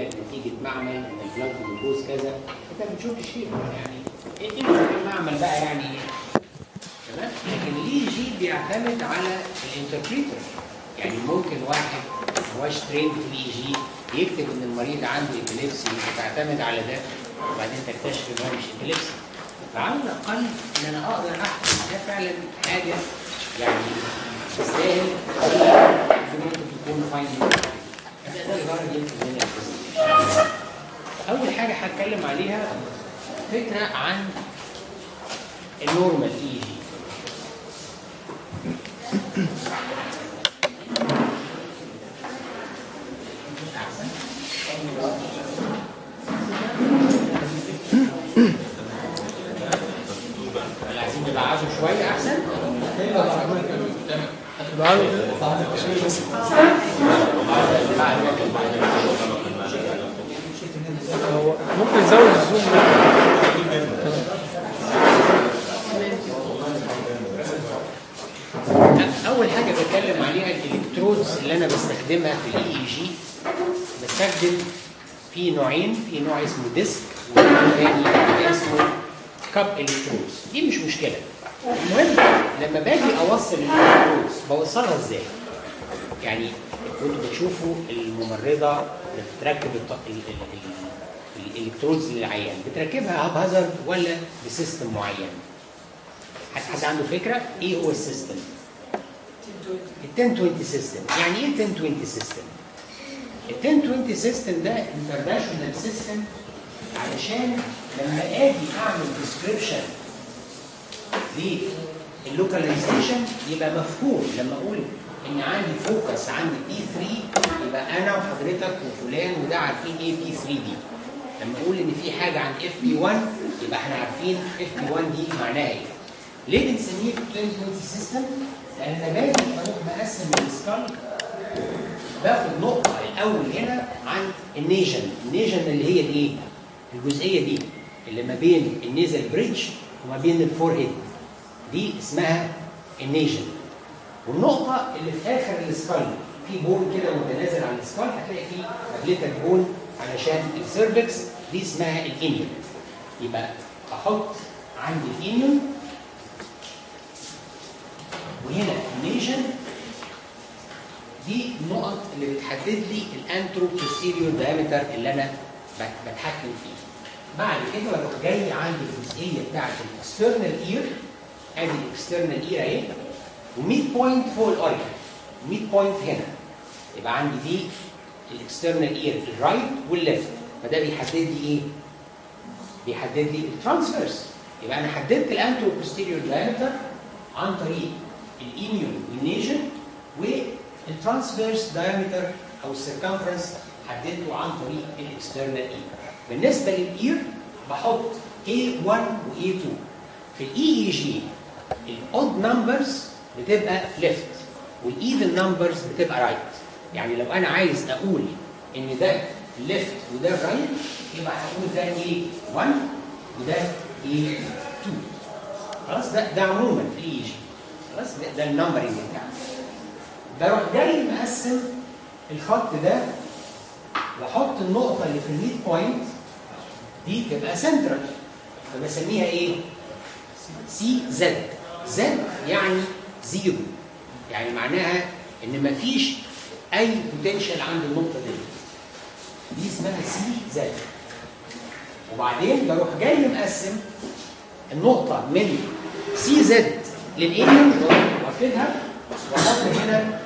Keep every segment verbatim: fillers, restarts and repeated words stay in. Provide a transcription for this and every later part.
نتيجه معمل ان البلاد جلوكوز كذا، انت بتشوف الشيء يعني ايه اللي المعمل بقى يعني ايه؟ تمام؟ لكن الاي جي بيعتمد على الانتربريتر. يعني ممكن واحد ما هوش تريند في الاي جي يكتب ان المريض عنده ابيليبسي وتعتمد على ده وبعدين تكتشف ان هو مش ابيليبسي. فعلى الاقل ان انا اقدر احكم ده فعلا حاجه يعني تستاهل ممكن تكون فايندنج. ده ده الغرض يمكن من البرزنتيشن. اول حاجه هتكلم عليها فكره عن النورمال اي جي. عايزين نبعده شويه احسن. ممكن نزود الزوم. اول حاجه بتكلم عليها الالكترودز اللي انا بستخدمها في الاي اي جي. بستخدم في نوعين، في نوع اسمه ديسك ونوع ثاني اسمه كاب الكترودز. دي مش مشكله. المهم لما باجي اوصل الالكترودز بوصلها ازاي؟ يعني كنتوا بتشوفوا الممرضه بتركب الالكترودز للعيان، بتركبها هاب هازارد ولا بسيستم معين؟ حد عنده فكره ايه هو السيستم؟ ال عشرة عشرين سيستم. يعني ايه عشرة عشرين سيستم؟ ال عشرة عشرين سيستم ده انترناشونال سيستم علشان لما اجي اعمل ديسكريبشن لللوكاليزيشن يبقى مفهوم. لما اقول ان عندي فوكس عندي بي ثلاثة يبقى انا وحضرتك وفلان وده عارفين ايه بي ثلاثة دي. لما اقول ان في حاجه عن اف بي واحد يبقى احنا عارفين اف بي واحد دي معناها ايه. ليه بنسميه عشرة عشرين سيستم؟ لان انا باجي اروح مقسم السكال، باخد نقطه الاول هنا عن النيجن. النيجن اللي هي الايه؟ الجزئيه دي اللي ما بين النيزل بريدج وما بين الفور هيد، دي اسمها النيجن. والنقطه اللي في اخر السكال في بون كده متنازل عن السكال، هتلاقي فيه ابليتك بون علشان السيرفكس، دي اسمها الانيون. يبقى احط عندي الانيون وهنا النيجن. دي النقط اللي بتحدد لي الانترو بوستيريور دايمتر اللي انا بتحكم فيه. بعد كده بروح جاي عندي الجزئيه بتاعت الاكسترنال اير. ادي الاكسترنال اير اهي، و100 بوينت فوق الاوريكل، مية بوينت هنا. يبقى عندي دي الاكسترنال اير الرايت والليفت. فده بيحدد لي ايه؟ بيحدد لي الترانسفيرس. يبقى انا حددت الانترو بوستيريور دايمتر عن طريق الانيون والنيجن، والترانسفيرس دايمتر او السيركمفرنس حددته عن طريق الاكسترنال اير. بالنسبه للاير بحط إيه واحد و إيه اتنين. في الاي اي جي الاود نمبرز بتبقى ليفت والايفن نمبرز بتبقى رايت. يعني لو انا عايز اقول ان ده ليفت وده رايت يبقى هقول ده ايه واحد وده ايه اتنين. خلاص ده ده عموما في الاي جي. خلاص ده, ده النمبرنج بتاعنا. بروح جاي مقسم الخط ده واحط النقطه اللي في الميد بوينت دي تبقى سنترال، فبسميها ايه؟ سي زد. زد يعني زيرو، يعني معناها ان مفيش اي بوتنشال عند النقطه دي. دي اسمها سي زد. وبعدين بروح جاي مقسم النقطه من سي زد للانيون، واخدها واحط هنا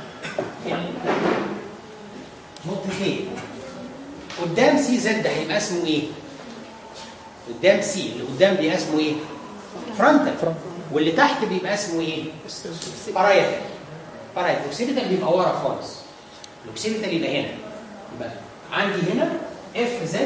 نقطتين. قدام سي زد هيبقى اسمه ايه؟ قدام سي اللي قدام بيبقى اسمه ايه؟ فرونتال. واللي تحت بيبقى اسمه ايه؟ بارايتال. بارايتال. الاوكسيبيتال بيبقى ورا خالص. الاوكسيبيتال يبقى هنا. يبقى عندي هنا اف زد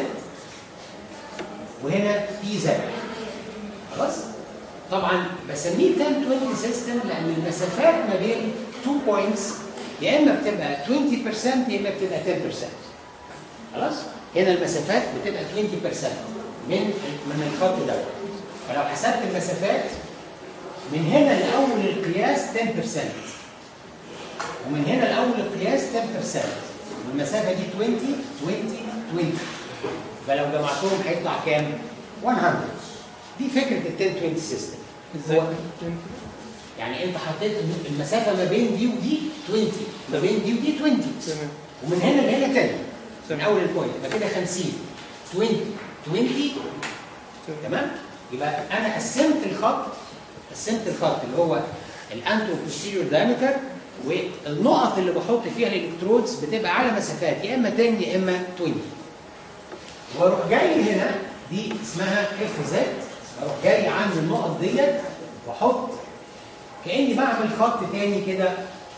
وهنا بي زد. خلاص؟ طبعا بسميه عشرة عشرين سيستم لان المسافات ما بين تو بوينتس يا اما بتبقى عشرين بالمية يا اما بتبقى عشرة بالمية. خلاص؟ هنا المسافات بتبقى عشرين بالمية من من الخط ده. فلو حسبت المسافات من هنا لاول القياس عشرة بالمية ومن هنا لاول القياس عشرة بالمية، والمسافه دي عشرين عشرين عشرين، فلو جمعتهم هيطلع كام؟ مية. دي فكره ال عشرة عشرين سيستم. ازاي؟ يعني انت حطيت المسافه ما بين دي ودي عشرين، ما بين دي ودي عشرين، تمام. ومن هنا لهنا تاني من تمام. اول البوينت يبقى كده خمسين عشرين عشرين. تمام؟ يبقى انا قسمت الخط قسمت الخط اللي هو الانترو بوستيريور دايمتر، والنقط اللي بحط فيها الالكترودز بتبقى على مسافات يا اما عشرة يا اما عشرين. واروح جاي هنا دي اسمها اف زد، اروح جاي عند النقط ديت واحط كاني بعمل خط تاني كده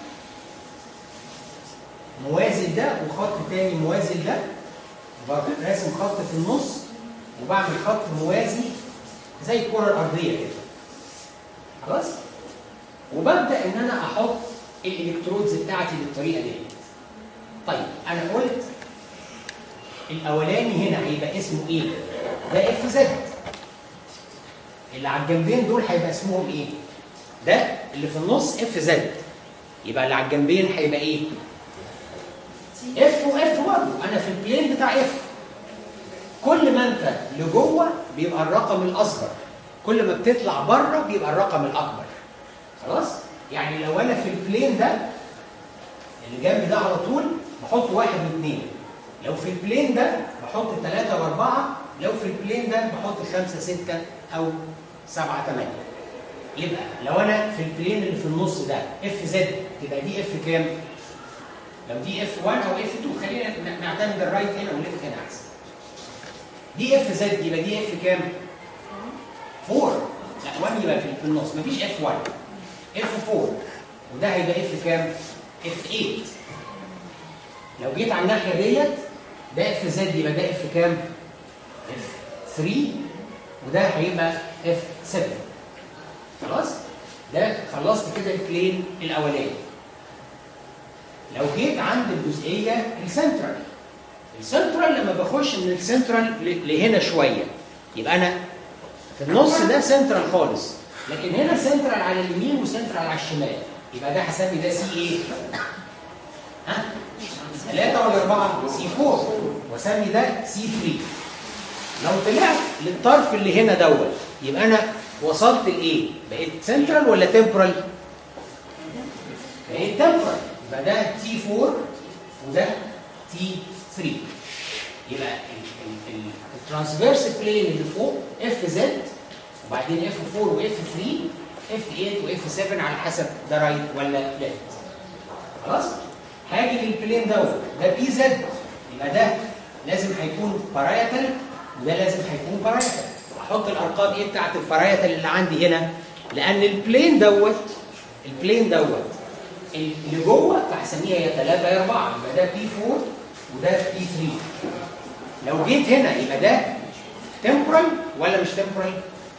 موازي ده، وخط تاني موازي ده، راسم خط في النص وبعمل خط موازي زي الكره الارضيه كده. خلاص؟ وببدا ان انا احط الالكترودز بتاعتي بالطريقه دي. طيب انا قلت الاولاني هنا هيبقى اسمه ايه؟ ده اف زد. اللي على الجنبين دول هيبقى اسمهم ايه؟ ده اللي في النص اف زد. يبقى اللي على الجنبين هيبقى ايه؟ اف واف برضه. انا في البلين بتاع اف. كل ما انت لجوه بيبقى الرقم الاصغر، كل ما بتطلع بره بيبقى الرقم الاكبر. خلاص؟ يعني لو انا في البلين ده اللي جنبي ده على طول بحط واحد واثنين. لو في البلين ده بحط ثلاثة وأربعة، لو في البلين ده بحط خمسة ستة أو سبعة ثمانية. يبقى لو أنا في البلين اللي في النص ده اف زد تبقى دي اف كام؟ لو دي اف واحد أو اف اتنين، خلينا نعتمد الرايت هنا والليفت هنا أحسن. دي اف زد يبقى دي اف كام؟ أربعة. لا واحد يبقى في النص، مفيش اف واحد. اف أربعة، وده هيبقى اف كام؟ اف ثمانية. لو جيت على الناحيه ديت ده اف زد يبقى ده اف كام؟ اف ثلاثة، وده هيبقى اف سبعة. خلاص؟ ده خلصت كده البلين الاولاني. لو جيت عند الجزئيه السنترال، السنترال لما بخش من السنترال لهنا شويه يبقى انا في النص ده سنترال خالص، لكن هنا سنترال على اليمين وسنترال على الشمال، يبقى ده هسمي ده سي ايه؟ ها؟ ثلاثة ولا أربعة؟ سي أربعة، واسمي ده سي ثلاثة. لو طلعت للطرف اللي هنا دوت يبقى أنا وصلت لإيه؟ بقيت سنترال ولا تمبرال؟ بقيت تمبرال، يبقى ده تي أربعة وده تي ثلاثة. يبقى الترانسفيرس بلين اللي فوق اف زد، وبعدين اف أربعة واف ثلاثة، اف ثمانية واف سبعة على حسب ده رايت ولا ليفت. خلاص؟ هاجي للبلين دوت ده بي زد، يبقى ده لازم هيكون بارايتال وده لازم هيكون بارايتال. احط الارقام ايه بتاعت البارايتال اللي عندي هنا؟ لان البلين دوت البلين دوت اللي جوه فهسميها يا ثلاثة يا أربعة، يبقى ده بي أربعة وده بي ثلاثة. لو جيت هنا يبقى ده تمبرال ولا مش تمبرال؟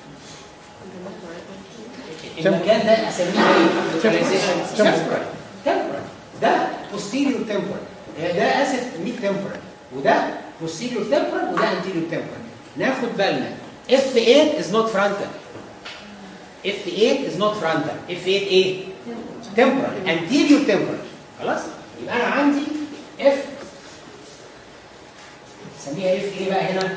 المكان ده اسميه ايه؟ تمبرال. تمبرال ده posterior temporal، ده اسف ميد temporal، وده posterior temporal وده anterior temporal. ناخد بالنا اف ثمانية is not frontal. اف ثمانية is not frontal. اف ثمانية ايه؟ temporal. anterior temporal. خلاص؟ يبقى انا عندي اف نسميها اف ايه بقى هنا؟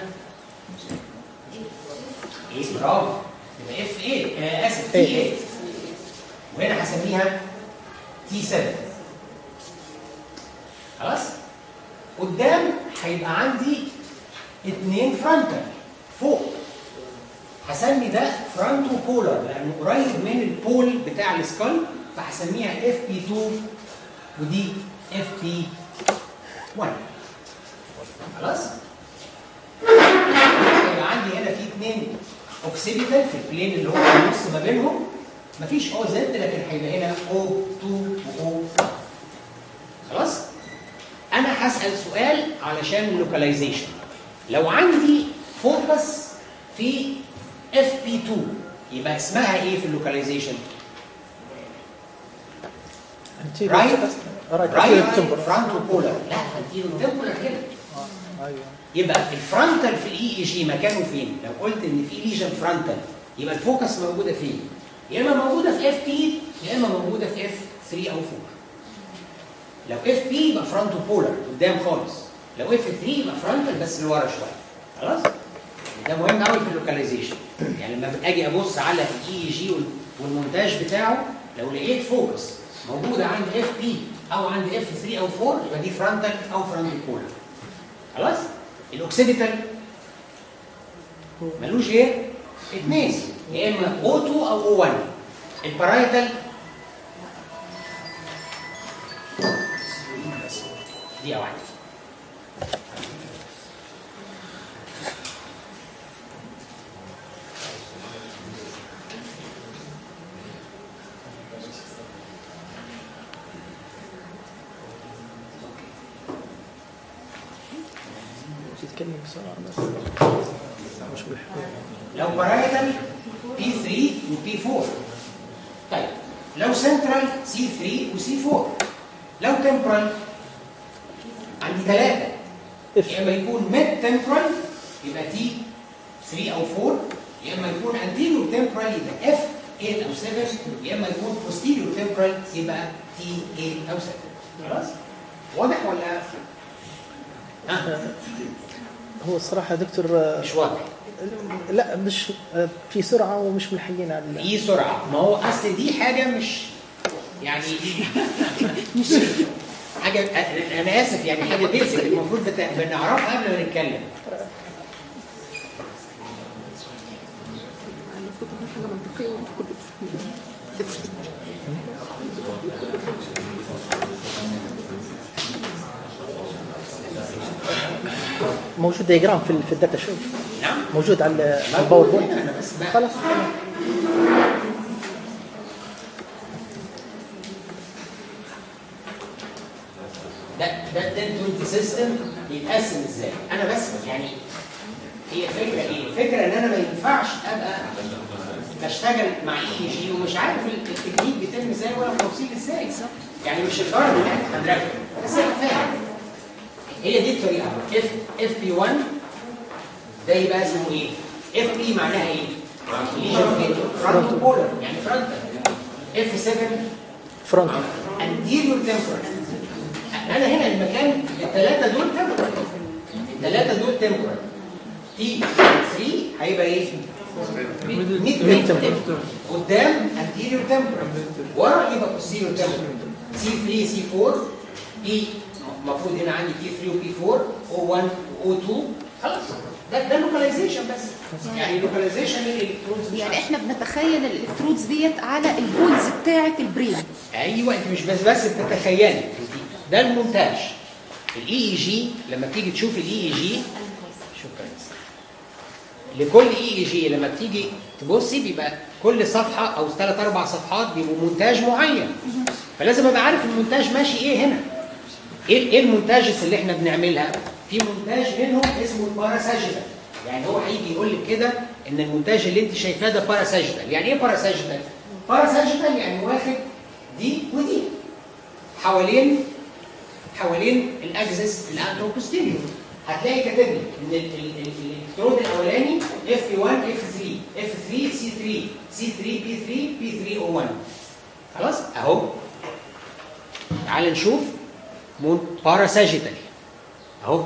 ايه برافو. يبقى اف ايه آه اسف تي ثمانية، وهنا هسميها تي سبعة. خلاص؟ قدام هيبقى عندي اثنين فرونتال فوق، هسمي ده فرونتو بولر لانه قريب من البول بتاع السكال، فهسميها اف بي اتنين ودي اف بي واحد. خلاص؟ هيبقى عندي هنا في اثنين اوكسيبيتال في البلين اللي هو في النص ما بينهم، مفيش او زد لكن هيبقى هنا او اتنين واو. خلاص؟ أنا هسأل سؤال علشان اللوكاليزيشن. لو عندي فوكس في اف بي اتنين يبقى اسمها إيه في اللوكاليزيشن؟ رايت رايت فرونتو بولر. لا انتيرو تمبولر كده. ايوه. يبقى الفرونتال في الاي اي جي مكانه فين؟ لو قلت ان في ليجن فرونتال يبقى الفوكس موجودة فين؟ يا إما موجودة في اف بي يا إما موجودة في اف ثلاثة أو أربعة. لو اف بي يبقى فرونتو بولر قدام خالص، لو اف ثلاثة يبقى فرونتال بس لورا شويه. خلاص؟ ده مهم قوي في اللوكاليزيشن. يعني لما اجي ابص على الاي اي جي والمونتاج بتاعه، لو لقيت فوكس موجوده عند اف بي او عند اف ثلاثة او أربعة يبقى دي فرونتال او فرونتال بولر. خلاص؟ الاوكسيديتال ملوش ايه؟ اثنين، يا اما او اتنين او او واحد. البارايتال دي واحده. تتكلم بسرعه بس مش بالحكايه. لو بارايتال بي ثلاثة وبي أربعة. طيب لو سنترال سي ثلاثة وسي أربعة. لو تمبرال عندي ثلاثه، يا اما يكون ميد تمبرال يبقى تي ثلاثة او أربعة، يا اما يكون انتيريور تمبرال يبقى اف ثمانية او سبعة، يا اما يكون بوستيريور تمبرال يبقى تي ثمانية او سبعة. خلاص؟ واضح ولا؟ ها؟ هو الصراحه يا دكتور مش واضح. لا مش في سرعه ومش ملحقين على في سرعه، ما هو اصل دي حاجه مش يعني مش حاجه، انا اسف يعني حاجه بيزك المفروض بنعرفها قبل ما نتكلم. موجود دياجرام في في الداتا شو؟ نعم موجود على الباوربوينت. خلاص ده ده الدنتال سيستم بيتقسم ازاي؟ انا بس يعني هي الفكره ايه؟ الفكره ان انا ما ينفعش ابقى بشتغل مع اي جي ومش عارف التكنيك بيتم ازاي ولا التوصيل ازاي. يعني مش الغرض ان احنا هنركب بس ابقى فاهم. هي دي الطريقه. اف اف بي واحد ده يبقى اسمه ايه؟ اف بي معناها ايه؟ فرونتو بولر يعني فرونتال. اف سبعة فرونتال انتيريور تمبرال. انا هنا المكان الثلاثه دول تمبرال، الثلاثه دول تمبرال. تي ثلاثة هيبقى ايه؟ ميد تمبرال. قدام انتيريور تمبرال، ورا يبقى بوستيريور تمبرال. سي ثلاثة سي أربعة بي المفروض هنا عندي تي ثلاثة وبي أربعة او واحد او اتنين. خلاص ده ده لوكاليزيشن بس. يعني لوكاليزيشن للالكترونز. يعني احنا بنتخيل الالكترودز ديت على البولز بتاعه البرين. ايوه انت مش بس بس بتتخيلي، ده المونتاج. الاي اي جي لما بتيجي تشوف الاي اي جي، شكرا لكل اي اي جي لما بتيجي تبصي بيبقى كل صفحه او ثلاث اربع صفحات بيبقوا مونتاج معين، فلازم ابقى عارف المونتاج ماشي ايه هنا. ايه ايه المونتاجز اللي احنا بنعملها؟ في مونتاج منهم اسمه الباراساجيتال. يعني هو هيجي يقول لك كده ان المونتاج اللي انت شايفاه ده باراساجيتال. يعني ايه باراساجيتال؟ باراساجيتال يعني واخد دي ودي حوالين حوالين الاكسس الانتروبوستيريور. هتلاقي كاتب لي ان الالكترود الاولاني اف واحد اف ثلاثة اف ثلاثة سي ثلاثة سي ثلاثة بي ثلاثة بي ثلاثة او واحد. خلاص اهو. تعال نشوف مون باراساجيتال اهو.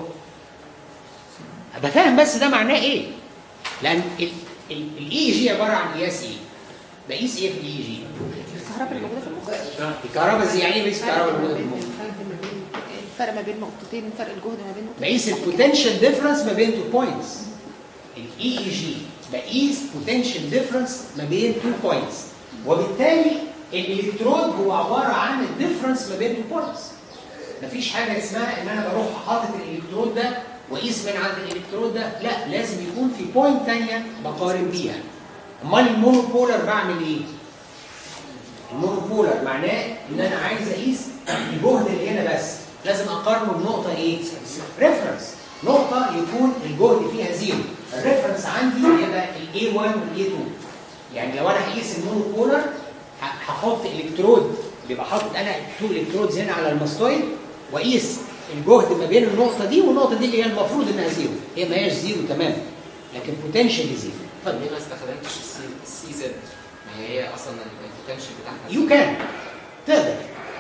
ابقى فاهم بس ده معناه ايه؟ لان الاي جي عباره عن قياس ايه؟ بقيس ايه في الاي جي؟ الكهرباء اللي موجوده في المخ. الكهرباء زي يعني ايه بقيس الكهرباء اللي موجوده في المخ؟ الفرق ما بين نقطتين، فرق الجهد ما بين نقطتين. بقيس البوتنشال ديفرنس ما بين تو بوينتس. الاي اي جي بقيس بوتنشال ديفرنس ما بين تو بوينتس، وبالتالي الالكترود هو عباره عن الديفرنس ما بين تو بوينتس. مفيش حاجه اسمها ان انا بروح حاطط الالكترود ده واقيس من عند الالكترود ده، لا لازم يكون في بوينت ثانيه بقارن بيها. امال المونوبولر بعمل ايه؟ المونوبولر معناه ان انا عايز اقيس الجهد اللي هنا بس، لازم اقارنه بنقطه ايه؟ ريفرنس، نقطه يكون الجهد فيها زيرو. الريفرنس عندي يبقى الاي واحد والاي اتنين. يعني لو انا هقيس المونوبولر هحط الكترود، بيبقى حاطط انا تو الكترودز هنا على الماستويد، واقيس الجهد ما بين النقطه دي والنقطه دي اللي هي المفروض انها زيرو. هي ما هياش زيرو تماما لكن بوتنشال زيرو. طب ليه ما استخدمتش السي زد؟ ما هي اصلا البوتنشال بتاعها يو كان تقدر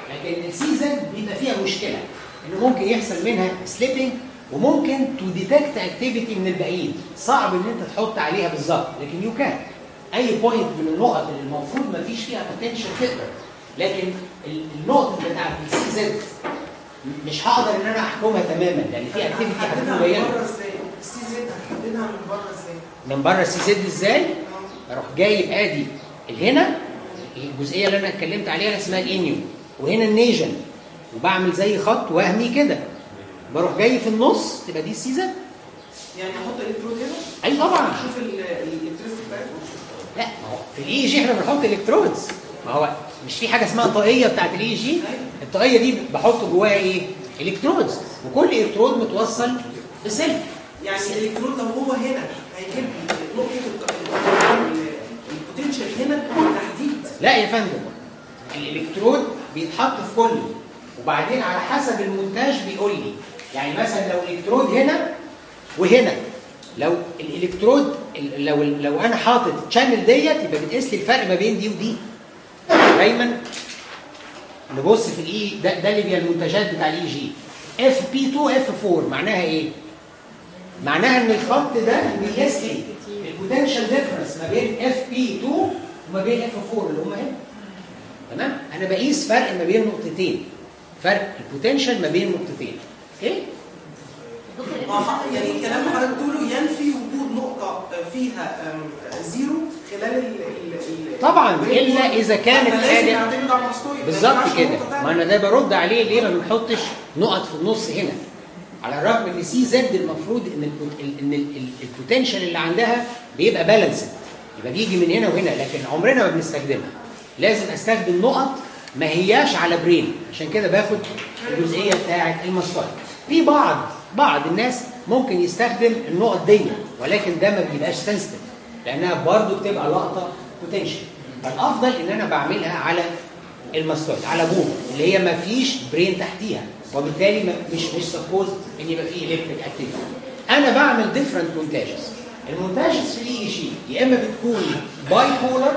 لكن السي زد بيبقى فيها مشكله انه ممكن يحصل منها سليبنج وممكن تو ديتكت اكتيفيتي من الباقيين، صعب ان انت تحط عليها بالظبط، لكن يو كان اي بوينت من النقط اللي المفروض ما فيش فيها بوتنشال تقدر، لكن النقط بتاعت السي زد مش هقدر ان انا احكمها تماما لان في اكتيفيتي هتكون قليله. السي زد هنحددها من بره ازاي؟ من بره السي زد ازاي؟ اروح جايب ادي هنا الجزئيه اللي انا اتكلمت عليها اسمها الانيو، وهنا النيجن، وبعمل زي خط وهمي كده، بروح جاي في النص تبقى دي السي زد. يعني احط الكترود هنا؟ اي طبعا. اشوف الالكتريستي بتاعته؟ لا ما هو في الاي جي احنا بنحط الكترودز، ما هو مش في حاجه اسمها طاقيه بتاعت الاي جي؟ الطاقيه دي بحط جواها ايه؟ الكترودز، وكل الكترود متوصل بسلك. يعني الالكترود لو هو هنا هيجيب نقطه البوتنشال هنا تحديد؟ لا يا فندم، الالكترود بيتحط في كله وبعدين على حسب المونتاج بيقول لي، يعني مثلا لو الالكترود هنا وهنا، لو الالكترود لو لو انا حاطط تشانل ديت يبقى بتقيس لي الفرق ما بين دي ودي. دايما نبص في الاي ده, ده اللي بيبقى المنتجات بتاع الاي جي اف بي اتنين اف اربعة، معناها ايه؟ معناها ان الخط ده بيقيس لي البوتنشال ديفرنس ما بين اف بي اتنين وما بين اف اربعة اللي هم هنا. تمام؟ انا بقيس فرق ما بين نقطتين، فرق البوتنشال ما بين نقطتين. اوكي؟ يعني الكلام اللي حضرتك بتقوله ينفي وجود نقطه فيها زيرو خلال ال ال طبعا الا اذا كانت حاجه بالظبط كده. ما انا ده برد عليه ليه ما بنحطش نقط في النص هنا، على الرغم ان سي زد المفروض ان ان البوتنشال اللي عندها بيبقى بالانسد، يبقى بيجي من هنا وهنا، لكن عمرنا ما بنستخدمها. لازم استخدم نقط ما هياش على برين، عشان كده باخد الجزئيه بتاعه المسطره. في بعض بعض الناس ممكن يستخدم النقط دي، ولكن ده ما بيبقاش سنسيتيف لانها برضو بتبقى لقطه بوتنشال. فالافضل ان انا بعملها على المسطره، على بوم اللي هي ما فيش برين تحتيها، وبالتالي ما مش مش سبوز ان يبقى فيه الكتريك اكتيفيتي. انا بعمل ديفرنت مونتاجز. المونتاجز في الاي جي يا اما بتكون باي بولر.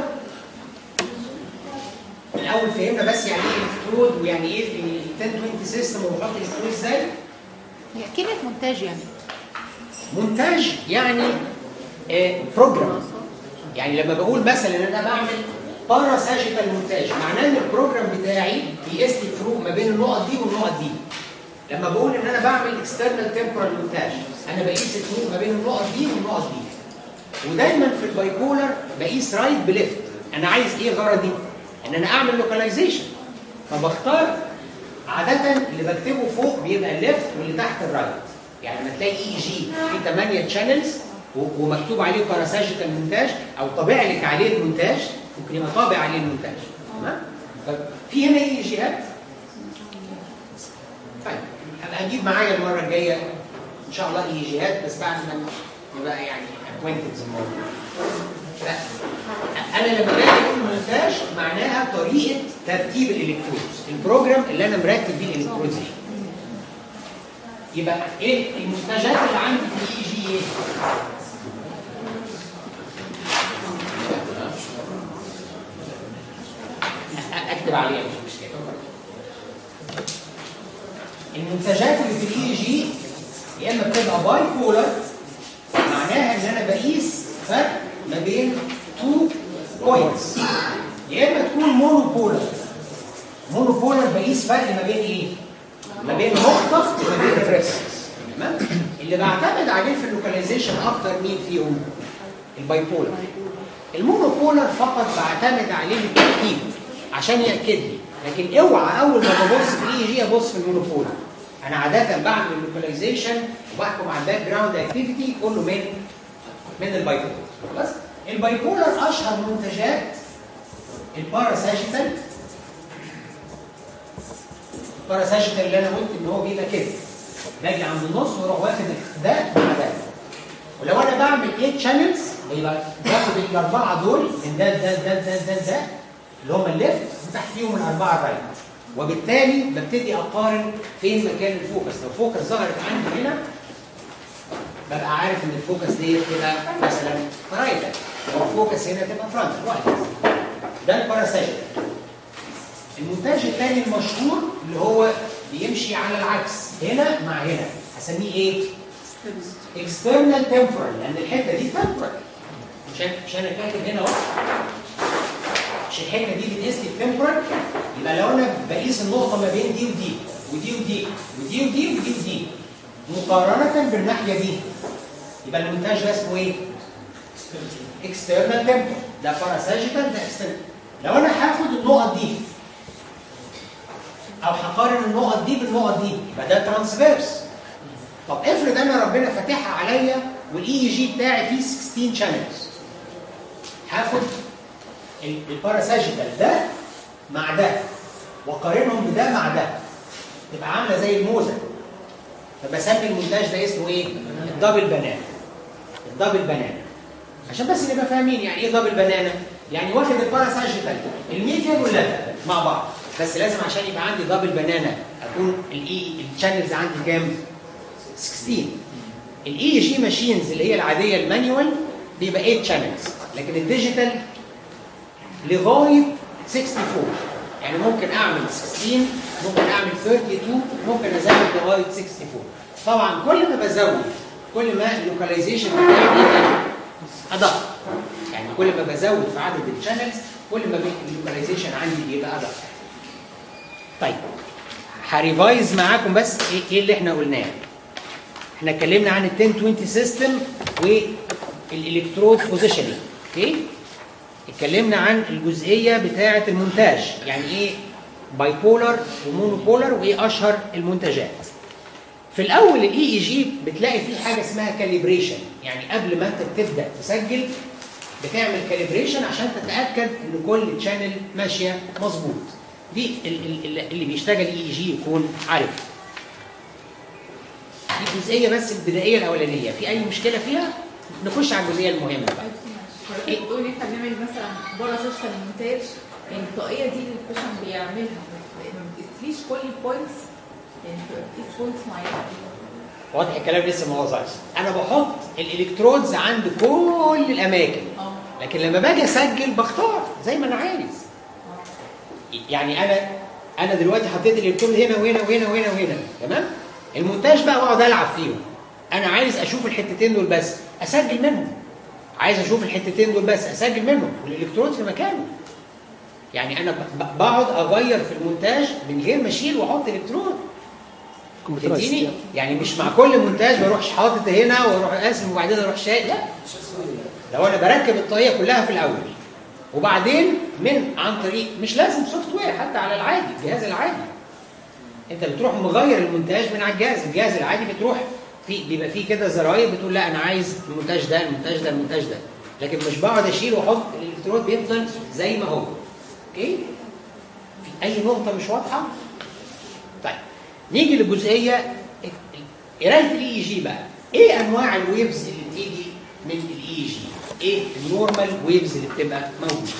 الاول فهمنا بس يعني ايه الكترود ويعني ايه ال عشرة عشرين سيستم وبحط الكترود ازاي؟ هي كلمه مونتاج يعني مونتاج يعني بروجرام. آه يعني لما بقول مثلا ان انا بعمل بارا ساجيتال مونتاج، معناه ان البروجرام بتاعي بيقيس لي فروق ما بين النقط دي والنقط دي. لما بقول ان انا بعمل اكسترنال تمبورال مونتاج، انا بقيس الفروق ما بين النقط دي والنقط دي. ودايما في البايبولر بقيس رايت بليفت. انا عايز ايه غرضي؟ ان انا اعمل لوكاليزيشن، فبختار عاده اللي بكتبه فوق بيبقى الليفت واللي تحت الرايت. يعني لما تلاقي اي جي في ثمانية تشانلز ومكتوب عليه باراساجيتال مونتاج او طابع لك عليه المونتاج، ممكن يبقى طابع عليه المونتاج. تمام؟ ففي هنا اي جيهات. طيب هبقى اجيب معايا المره الجايه ان شاء الله اي جيهات، بس بعد ما نبقى يعني اكوينتد بالموضوع. لا انا لما باجي اقول مونتاج معناها طريقه ترتيب الالكترودز، البروجرام اللي انا مرتب بيه الالكترودز دي. يبقى ايه المنتجات اللي عندي في الاي جي ايه؟ اكتب عليها مش مشكله. المنتجات اللي في الاي جي يا اما بتبقى باي بولر، معناها ان انا بقيس فرق ما بين تو بوينتس، يا اما تكون مونو بولر. مونو بولر بقيس فرق ما بين ايه؟ ما بين نقطه وما بين ريفرنس. تمام؟ اللي بعتمد عليه في اللوكاليزيشن اكتر مين فيهم؟ الباي بولر. المونو بولر فقط بعتمد عليه بالترتيب عشان ياكد لي، لكن اوعى اول ما ببص في الاي جي ابص في المونو بولر. انا عاده بعمل اللوكاليزيشن وبحكم على الباك جراوند اكتيفيتي كله من من الباي بولر. خلاص؟ الباي بولر اشهر منتجات الباراساجيتال. الباراساجيتال اللي انا قلت ان هو بيبقى كده، باجي عند النص واروح واخد ده مع ده. ولو انا بعمل ثمانية شانلز يبقى باخد الاربعه دول من ده ده ده ده ده, ده اللي هم الليفت وتحتيهم الاربعه الرايت، وبالتالي ببتدي اقارن فين مكان الفوكس. لو فوكس ظهرت عندي هنا ببقى عارف ان الفوكس دي تبقى مثلا رايت، لو الفوكس هنا تبقى فرونت رايت. ده الباراساجيتال. المونتاج الثاني المشهور اللي هو بيمشي على العكس، هنا مع هنا، هسميه ايه؟ external temporal، لان الحته دي temporal. مش مش انا كاتب هنا اهو، مش الحته دي بتقيس لي التمبرال، يبقى لو انا بقيس النقطه ما بين دي ودي ودي ودي ودي ودي ودي ودي مقارنه بالناحيه دي، يبقى المونتاج ده اسمه ايه؟ external temporal. ده parasagittal، ده external. لو انا هاخد النقط دي او هقارن النقط دي بالنقط دي يبقى ده ترانسفيرس. طب افرض انا ربنا فاتحها عليا والاي اي جي بتاعي فيه ستاشر شانلز، هاخد الباراساجيتال ده مع ده واقارنهم بده مع ده، تبقى عامله زي الموزه. فبسمي المونتاج ده اسمه ايه؟ الدبل بنانا. الدبل بنانا عشان بس نبقى فاهمين يعني ايه دبل بنانا. يعني واخد الباراساجيتال الميديان واللاترال مع بعض، بس لازم عشان يبقى عندي دبل بنانا اكون الاي الشانلز عندي كام؟ ستاشر. الاي جي ماشينز اللي هي العاديه المانيوال بيبقى ثمانية شانلز، لكن الديجيتال لغايه اربعة وستين. يعني ممكن اعمل ستاشر، ممكن اعمل اتنين وثلاثين، ممكن ازود لغايه اربعة وستين. طبعا كل ما بزود كل ما اللوكاليزيشن بتاعي بيبقى ادق. يعني كل ما بزود في عدد الشانلز كل ما اللوكاليزيشن عندي بيبقى ادق. طيب هريفايز معاكم بس ايه ايه اللي احنا قلناه. احنا اتكلمنا عن ال عشرة عشرين سيستم والالكترود بوزيشننج، اوكي؟ اتكلمنا عن الجزئيه بتاعه المونتاج، يعني ايه باي بولر ومونو بولر وايه اشهر المنتجات. في الاول الاي اي جي بتلاقي فيه حاجه اسمها كاليبريشن، يعني قبل ما انت تبدا تسجل بتعمل كاليبريشن عشان تتاكد ان كل تشانل ماشيه مظبوط. دي اللي بيشتغل اي اي جي يكون عارف. دي الجزئيه بس البدائيه الاولانيه، في اي مشكله فيها؟ نخش على الجزئيه المهمه بقى. حضرتك بتقولي احنا بنعمل مثلا بره سيستم المونتاج، يعني الطاقيه دي اللي البيشن بيعملها ما بتقيسليش كل البوينتس، يعني بتقيس بوينتس معينه. واضح الكلام لسه ما وصلش. انا بحط الالكترودز عند كل الاماكن، لكن لما باجي اسجل بختار زي ما انا عايز. يعني انا انا دلوقتي حطيت الالكترود هنا وهنا وهنا وهنا وهنا، تمام؟ المونتاج بقى بقعد العب فيهم. انا عايز اشوف الحتتين دول بس اسجل منهم، عايز اشوف الحتتين دول بس اسجل منهم، والالكترود في مكانه. يعني انا بقعد اغير في المونتاج من غير ما اشيل واحط الكترود. تديني يعني مش مع كل مونتاج بروح حاطط هنا واروح قاسم وبعدين اروح شايل، لا. لو انا بركب الطاقيه كلها في الاول وبعدين من عن طريق مش لازم سوفت وير، حتى على العادي الجهاز العادي انت بتروح مغير المونتاج من على الجهاز. الجهاز العادي بتروح في بيبقى فيه كده زراير بتقول لا انا عايز المونتاج ده المونتاج ده المونتاج ده، لكن مش بقعد اشيل واحط. الالكترود بيفضل زي ما هو. اوكي؟ في اي نقطه مش واضحه؟ طيب نيجي للجزئيه قرايه الاي اي جي بقى. ايه انواع الويفز اللي بتيجي من الاي اي جي؟ ايه النورمال ويفز اللي بتبقى موجوده؟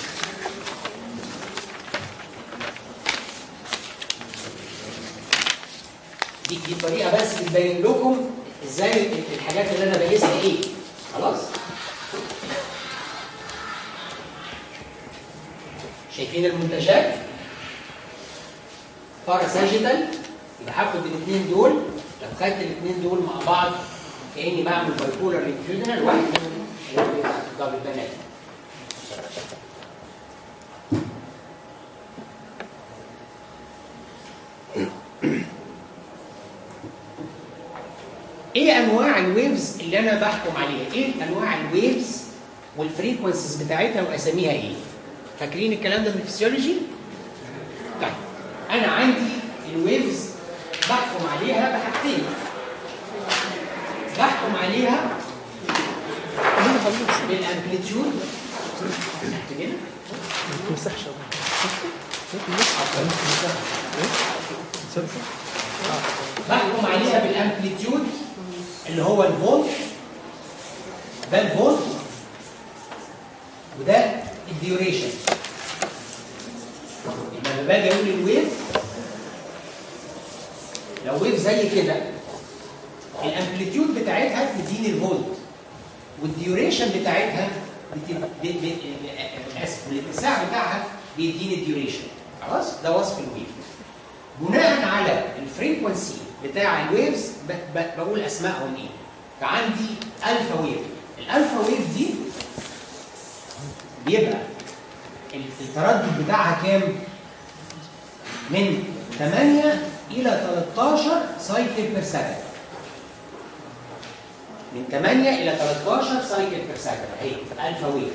دي دي طريقه بس بتبين لكم ازاي الحاجات اللي انا بقيسها ايه. خلاص؟ شايفين المنتجات؟ باراساجيتال، يبقى هاخد الاثنين دول. لو خدت الاثنين دول مع بعض كاني بعمل بايبولار لينكيودنال، واحد منهم اللي هو بيبقى دبل بنات. ايه انواع الويفز اللي انا بحكم عليها؟ ايه انواع الويفز والفريكونسيز بتاعتها واساميها ايه؟ فاكرين الكلام ده من الفسيولوجي؟ طيب انا عندي الويفز بحكم عليها بحاجتين. بحكم عليها بالامبليتيود، بحكم عليها بالامبليتيود اللي هو الفولت، ده الفولت وده الديوريشن. لما باجي اقول الويف، لو ويف زي كده الامبليتيود بتاعتها بتديني الفولت، والديوريشن بتاعتها اسف الاتساع بتاعها بيديني الديوريشن. خلاص؟ ده وصف الويف. بناء على الفريكونسي بتاع الويفز بقول اسمائهم ايه؟ فعندي الفا ويف. الالفا ويف دي بيبقى التردد بتاعها كام؟ من ثمانية إلى ثلاثة عشر سايكل بير سكند. من ثمانية إلى ثلاثة عشر سايكل بير سكند اهي الالفا ويف.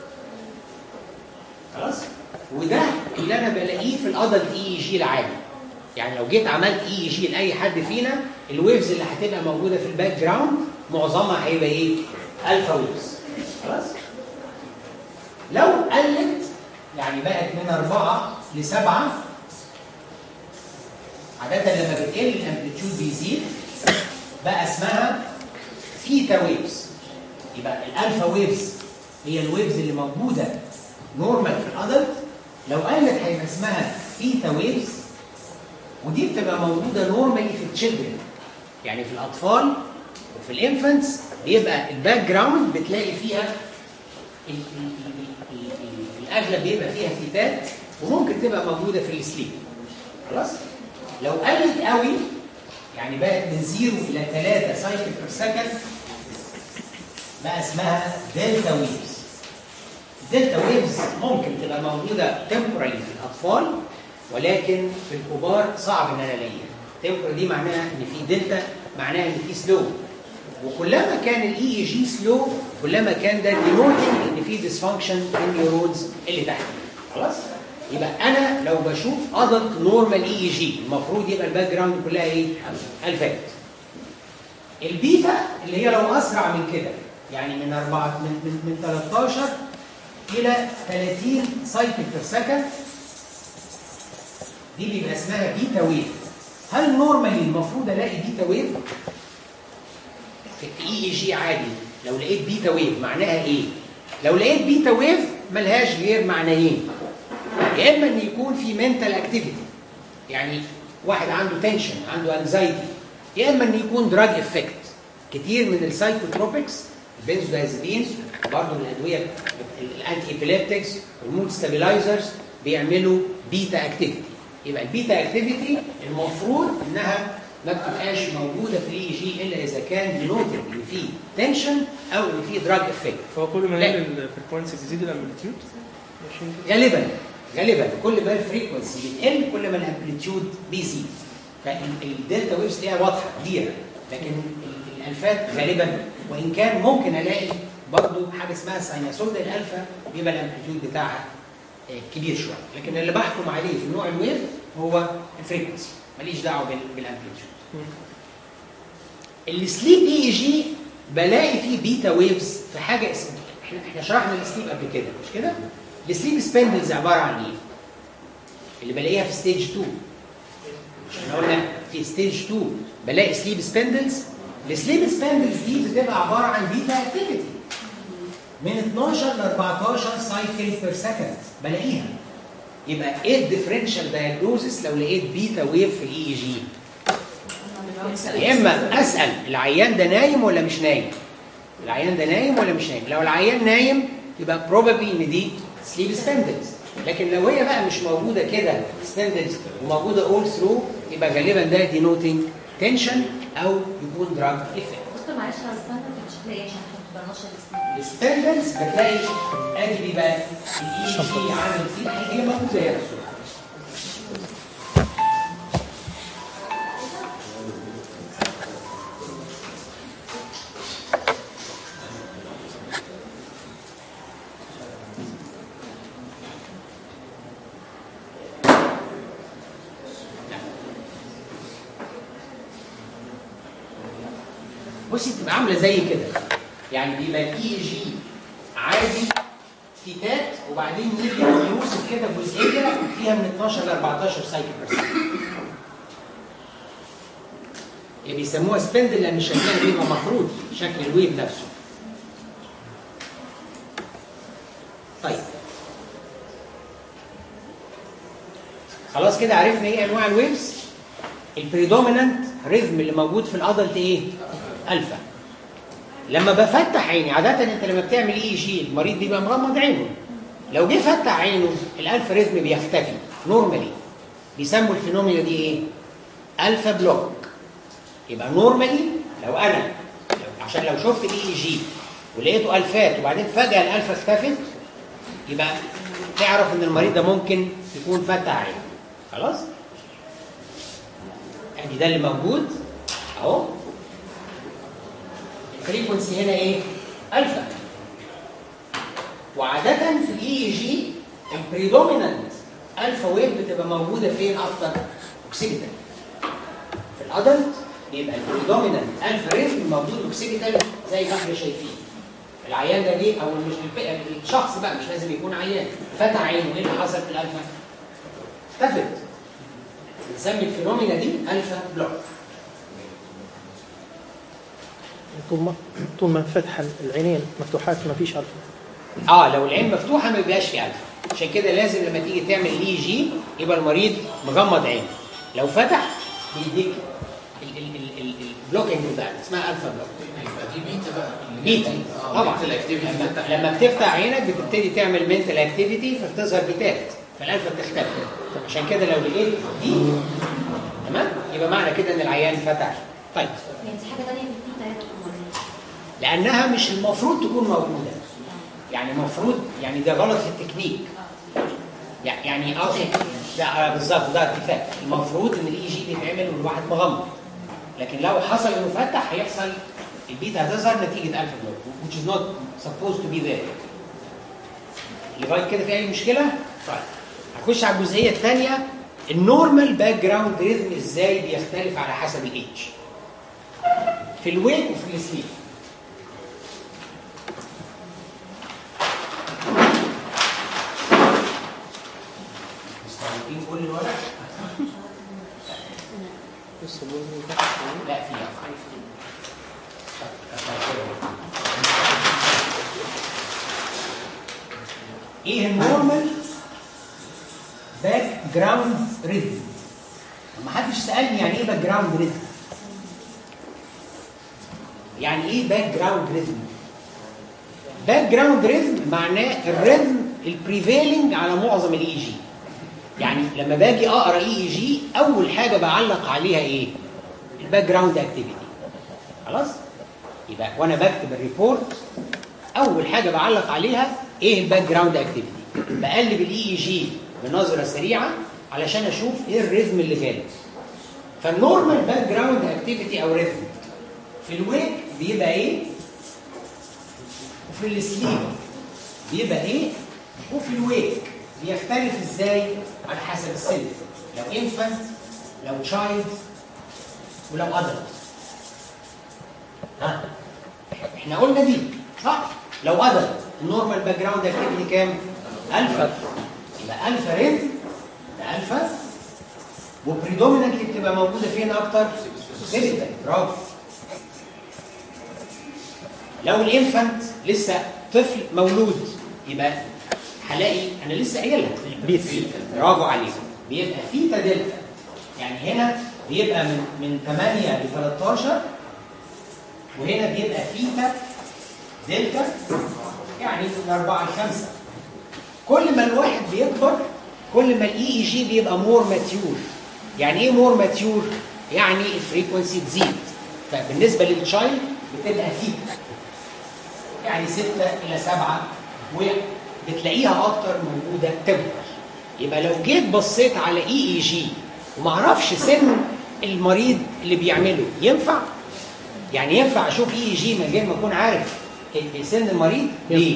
خلاص؟ وده اللي انا بلاقيه في الادلت اي اي جي العادي. يعني لو جيت عملت اي اي جي لاي حد فينا، الويفز اللي هتبقى موجوده في الباك جراوند معظمها هيبقى ايه؟ الفا ويفز. خلاص؟ لو قلت يعني بقت من أربعة لسبعة، عادة لما بتقل الامبليتيود بيزيد، بقى اسمها ثيتا ويفز. يبقى الالفا ويفز هي الويفز اللي موجوده نورمال في الادلت، لو قلت هيبقى اسمها ثيتا ويفز، ودي بتبقى موجوده نورمالي في التشيلدرن. يعني في الاطفال وفي الانفانتس بيبقى الباك جراوند بتلاقي فيها الاغلب بيبقى فيها ثيتات، وممكن تبقى موجوده في السليب. خلاص؟ لو قلت قوي يعني بقت من زيرو الى ثلاثة سايكل بير سكند، بقى اسمها دلتا ويفز. الدلتا ويفز ممكن تبقى موجوده تمبورالي في الاطفال، ولكن في الكبار صعب ان انا الاقيها. تمبورال دي معناها ان في دلتا، معناها ان في سلو. وكلما كان الاي اي جي سلو كلما كان ده دينوتنج ان في ديسفانكشن في النيورونز اللي تحت. خلاص؟ يبقى انا لو بشوف ادلت نورمال اي اي جي المفروض يبقى الباك جراوند كلها ايه؟ الفات. البيتا اللي هي لو اسرع من كده، يعني من أربعة من من, من ثلاثة عشر الى ثلاثين سايكل بير سكند، دي بيبقى اسمها بيتا ويف. هل نورمالي المفروض الاقي بيتا ويف؟ في اي اي جي عادي لو لقيت بيتا ويف معناها ايه؟ لو لقيت بيتا ويف ملهاش غير معنيين. يا اما ان يكون في منتال اكتيفيتي، يعني واحد عنده تنشن، عنده انزايتي، يا اما ان يكون دراج افكت. كتير من السايكوتروبكس، البنزودايزابينز، برضه من الادويه الانتي ابيليبتكس والمود ستابيلايزرز بيعملوا بيتا اكتيفيتي. يبقى البيتا اكتيفيتي المفروض انها ما بتبقاش موجوده في الاي جي الا اذا كان دينوتد ان في تنشن او ان في دراج افكت. فهو كل ما يقل الفريكونسي بيزيد الامبليتيود؟ غالبا غالبا كل ما الفريكونسي بتقل كل ما الامبليتيود بيزيد. فالدلتا ويفز ليها واضحه كبيره، لكن الالفات غالبا وان كان ممكن الاقي برضه حاجه اسمها سايناسويد الالفا بيبقى الامبليتيود بتاعها كبير شويه، لكن اللي بحكم عليه في نوع الويف هو الفريكونسي، ماليش دعوه بالامبليتيود. السليب اي اي جي بلاقي فيه بيتا ويفز في حاجه اسمها، احنا شرحنا السليب قبل كده مش كده؟ السليب سبندلز عباره عن ايه؟ اللي بلاقيها في ستيج اتنين. مش احنا قلنا في ستيج اتنين بلاقي سليب سبندلز. السليب سبندلز دي بتبقى عباره عن بيتا اكتيفيتي من اتناشر ل أربعتاشر سايكل بير سكند بلاقيها. يبقى ايه الديفرنشال دايجنوزس لو لقيت بيتا ويف في الاي اي جي؟ يا اما اسال العيان ده نايم ولا مش نايم؟ العيان ده نايم ولا مش نايم؟ لو العيان نايم يبقى بروبابلي ان دي سليب سبندلز، لكن لو هي بقى مش موجوده كده سبندلز وموجوده اول ثرو يبقى غالبا ده دينوتنج تنشن او يكون دراج افكت. دكتور معلش على السبندلز مش هتلاقي عشان احنا ما بنقدرش السبندلز بتلاقي ادي بيبقى الاي جي عامل فيه هي موجوده زي الصوره. بصي بتبقى عامله زي كده، يعني بيبقى الاي جي عادي ثيتات وبعدين يجي يوصف كده جزئيه فيها من اتناشر ل أربعتاشر سايكل بير سكند. اللي بيسموها سبندل لان شكلها بيبقى مخروط شكل الويف نفسه. طيب خلاص كده عرفنا ايه انواع الويفز. البريدومينانت ريزم اللي موجود في الادلت ايه؟ الفا. لما بفتح عيني عاده انت لما بتعمل اي جي المريض بيبقى مغمض عينه، لو جه فتح عينه الالفا ريزم بيختفي نورمالي بيسموا الفينومينا دي ايه؟ الفا بلوك. يبقى نورمالي لو انا لو عشان لو شفت الاي اي جي ولقيته الفات وبعدين فجاه الالفا اختفت، يبقى تعرف ان المريض ده ممكن يكون فتح عين. خلاص؟ يعني ده اللي موجود اهو. الفريكونسي هنا ايه؟ الفا. وعاده في الاي اي جي البريدومينانت الفا ويف بتبقى موجوده فين اكتر؟ اوكسيديتال. في الادلت يبقى البريدومينانت الفا ريزم موجود اوكسيديتال زي ما احنا شايفين. العيان ده ليه او مش الشخص بقى مش لازم يكون عيان فتح عينه، ايه اللي حصل في الالفا؟ اختفت. بنسمي الفينومينا دي الفا بلوك. طول ما طول ما فتح العينين مفتوحات ما فيش الفا. اه لو العين مفتوحه ما بيبقاش في الفا، عشان كده لازم لما تيجي تعمل اي جي يبقى المريض مغمض عينه. لو فتح بيديك البلوكينج ده اسمها الفا بلوك. يبقى دي بيتا بقى. بيتا طبعا. لما, لما بتفتح عينك بتبتدي تعمل منتال اكتيفيتي فبتظهر بيتات، فالالفا بتختفي. عشان كده لو لقيت دي تمام يبقى معنى كده ان العيان فتح. طيب يعني دي حاجه ثانيه في البيتا يا دكتور؟ لانها مش المفروض تكون موجوده. يعني المفروض يعني ده غلط في التكنيك. يعني اقصد ده بالظبط ده اتفاق. المفروض ان الاي جي بيتعمل والواحد مغمض، لكن لو حصل انه فتح هيحصل البيتا هتظهر نتيجه الفا بلوك which is not supposed to be there. لغايه كده في اي مشكله؟ طيب هخش على الجزئيه الثانيه. النورمال باك جراوند ريزم ازاي بيختلف على حسب الايدج في الويك وفي السليب. مستوعبين كل الورق؟ لا فيها ايه النورمال باك جراوند ريزم؟ ما حدش سالني يعني ايه باك جراوند ريزم. يعني ايه باك جراوند ريزم؟ باك جراوند ريزم معناه الريزم البريفيلنج على معظم الاي جي. يعني لما باجي اقرا اي اي جي اول حاجه بعلق عليها ايه؟ الباك جراوند اكتيفيتي. خلاص؟ يبقى وانا بكتب الريبورت اول حاجه بعلق عليها ايه الباك جراوند اكتيفيتي. بقلب الاي اي جي بنظره سريعه علشان اشوف ايه الريزم اللي جالي. فالنورمال باك جراوند اكتيفيتي او ريزم في الويك بيبقى ايه؟ وفي السليب بيبقى ايه؟ وفي الويك بيختلف ازاي على حسب السن. لو انفانت، لو تشايلد، ولو ادلت. ها احنا قلنا دي صح؟ لو ادلت النورمال باك جراوند اكتيفيتي كام؟ الفا. يبقى الفا ريزم ده الفا وبريدومينانتلي بتبقى موجوده فين اكتر؟ سيليتال. برافو. لو الانفانت لسه طفل مولود يبقى هلاقي انا لسه قايلها بيتا. برافو عليكم. بيبقى فيتا دلتا. يعني هنا بيبقى من من ثمانية ل ثلاثة عشر وهنا بيبقى فيتا دلتا يعني من أربعة ل خمسة. كل ما الواحد بيكبر كل ما الاي اي جي بيبقى مور ماتيور. يعني ايه مور ماتيور؟ يعني الفريكونسي تزيد. فبالنسبه للتشايلد بتبقى فيتا يعني ستة إلى سبعة وبتلاقيها اكتر موجوده تكبر. يبقى لو جيت بصيت على اي اي جي وما اعرفش سن المريض اللي بيعمله ينفع؟ يعني ينفع اشوف اي اي جي من غير ما اكون عارف سن المريض؟ ليه؟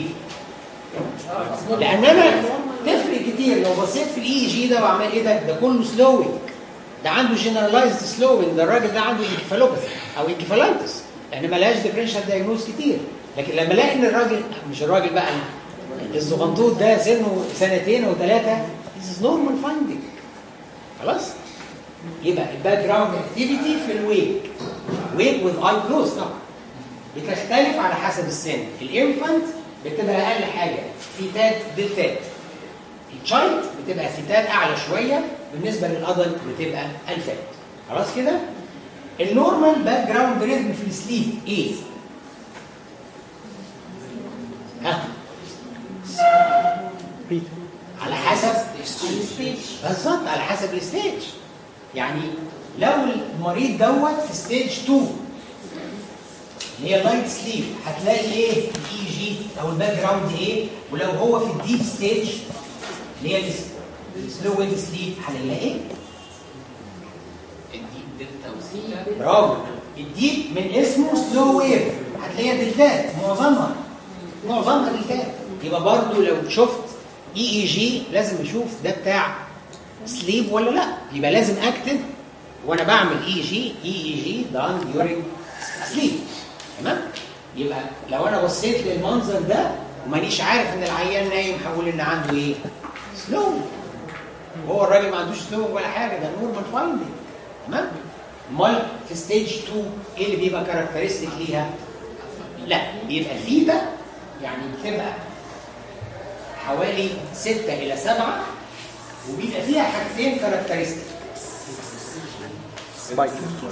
لان انا تفرق كتير لو بصيت في الاي اي جي ده واعمل ايه ده؟ ده كله سلوينج. ده عنده جنرالايزد سلوينج. ده الراجل ده عنده انكفالوباثي او انكفالايتس لان ما لهاش ديفرنشال دايجنوز كتير. لكن لما الاقي ان الراجل مش الراجل بقى الزغنطوط ده سنه سنتين او ثلاثه this is normal finding. خلاص؟ يبقى الباك جراوند اكتيفيتي في الويك ويك وذ اي كلوز طبعا بتختلف على حسب السن. الانفانت بتبقى اقل حاجه فيتات دلتات. التشايلد بتبقى فيتات اعلى شويه. بالنسبه للادلت بتبقى الفات. خلاص كده؟ النورمال باك جراوند ريزم في السليب ايه؟ ها؟ بيتا على حسب بالظبط على حسب الستيج. يعني لو المريض دوت في ستيج اتنين اللي هي لايت سليب هتلاقي ايه الاي جي او الباك جراوند ايه، ولو هو في الديب ستيج اللي هي السلو ويف سليب هنلاقي ايه؟ الديب دلتا وسيتا. برافو. الديب من اسمه سلو ويف هتلاقيها دلتات، معظمها معظمها دلتات. يبقى برضو لو شفت اي اي جي لازم اشوف ده بتاع سليب ولا لا، يبقى لازم اكتب وانا بعمل اي جي اي اي جي دان ديورينج سليب. تمام؟ يبقى لو انا بصيت للمنظر ده ومانيش عارف ان العيان نايم هقول ان عنده ايه؟ سلو. هو الراجل ما عندوش سلو ولا حاجه، ده نورمال فايندنج. تمام؟ امال في ستيج اتنين ايه اللي بيبقى كاركترستيك ليها؟ لا بيبقى الثيتا يعني بتبقى حوالي ستة إلى سبعة وبيبقى فيها حاجتين كاركترستيك. سبايك.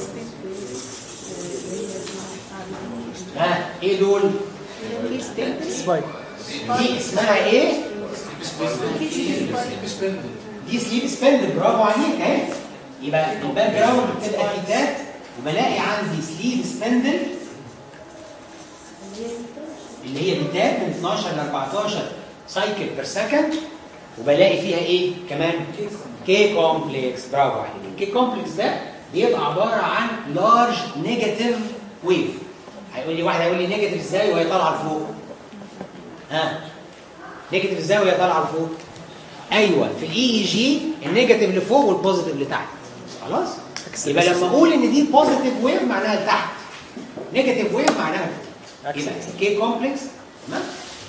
ها ايه دول؟ سبايك. دي اسمها ايه؟ دي سليب سبندل. برافو عليك اهي. يبقى الباك جراوند بتبقى فيتات وبلاقي عندي سليب سبندل اللي هي بتات من اتناشر ل اربعتاشر سايكل بير سكند، وبلاقي فيها ايه كمان؟ كي كومبلكس. برافو عليك. الكي كومبلكس ده بيبقى عباره عن لارج نيجاتيف ويف. هيقول لي واحد هيقول لي نيجاتيف ازاي وهي طالعه لفوق؟ ها نيجاتيف ازاي وهي طالعه لفوق؟ ايوه في الاي اي جي النيجاتيف لفوق والبوزيتيف لتحت. خلاص؟ يبقى لما اقول ان دي بوزيتيف ويف معناها لتحت، نيجاتيف ويف معناها لفوق. يبقى كي كومبلكس. تمام؟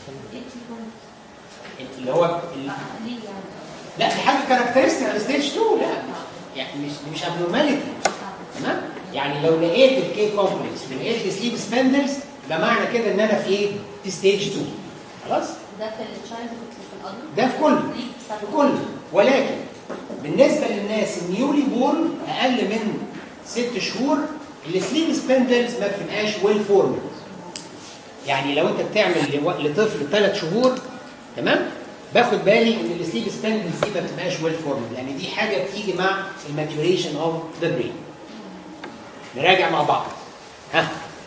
اللي هو ال... لا دي حاجه كاركترستيك على ستيج اتنين. لا يعني مش مش ابنورماليتي. تمام؟ يعني لو لقيت الكي كومبلكس ولقيت السليب سبندلز يبقى معنى كده ان انا في ايه؟ في ستيج اتنين. خلاص؟ ده في التشايلد في الأدلت؟ ده في كله في كله، ولكن بالنسبه للناس النيولي بورن اقل من ست شهور السليب سبندلز ما بتبقاش ويل فورمد. يعني لو انت بتعمل لطفل ثلاث شهور تمام؟ باخد بالي ان السليب سبندلز دي ما بتبقاش ويل فورمد لان دي حاجه بتيجي مع الماتيوريشن اوف ذا برين. نراجع مع بعض. ها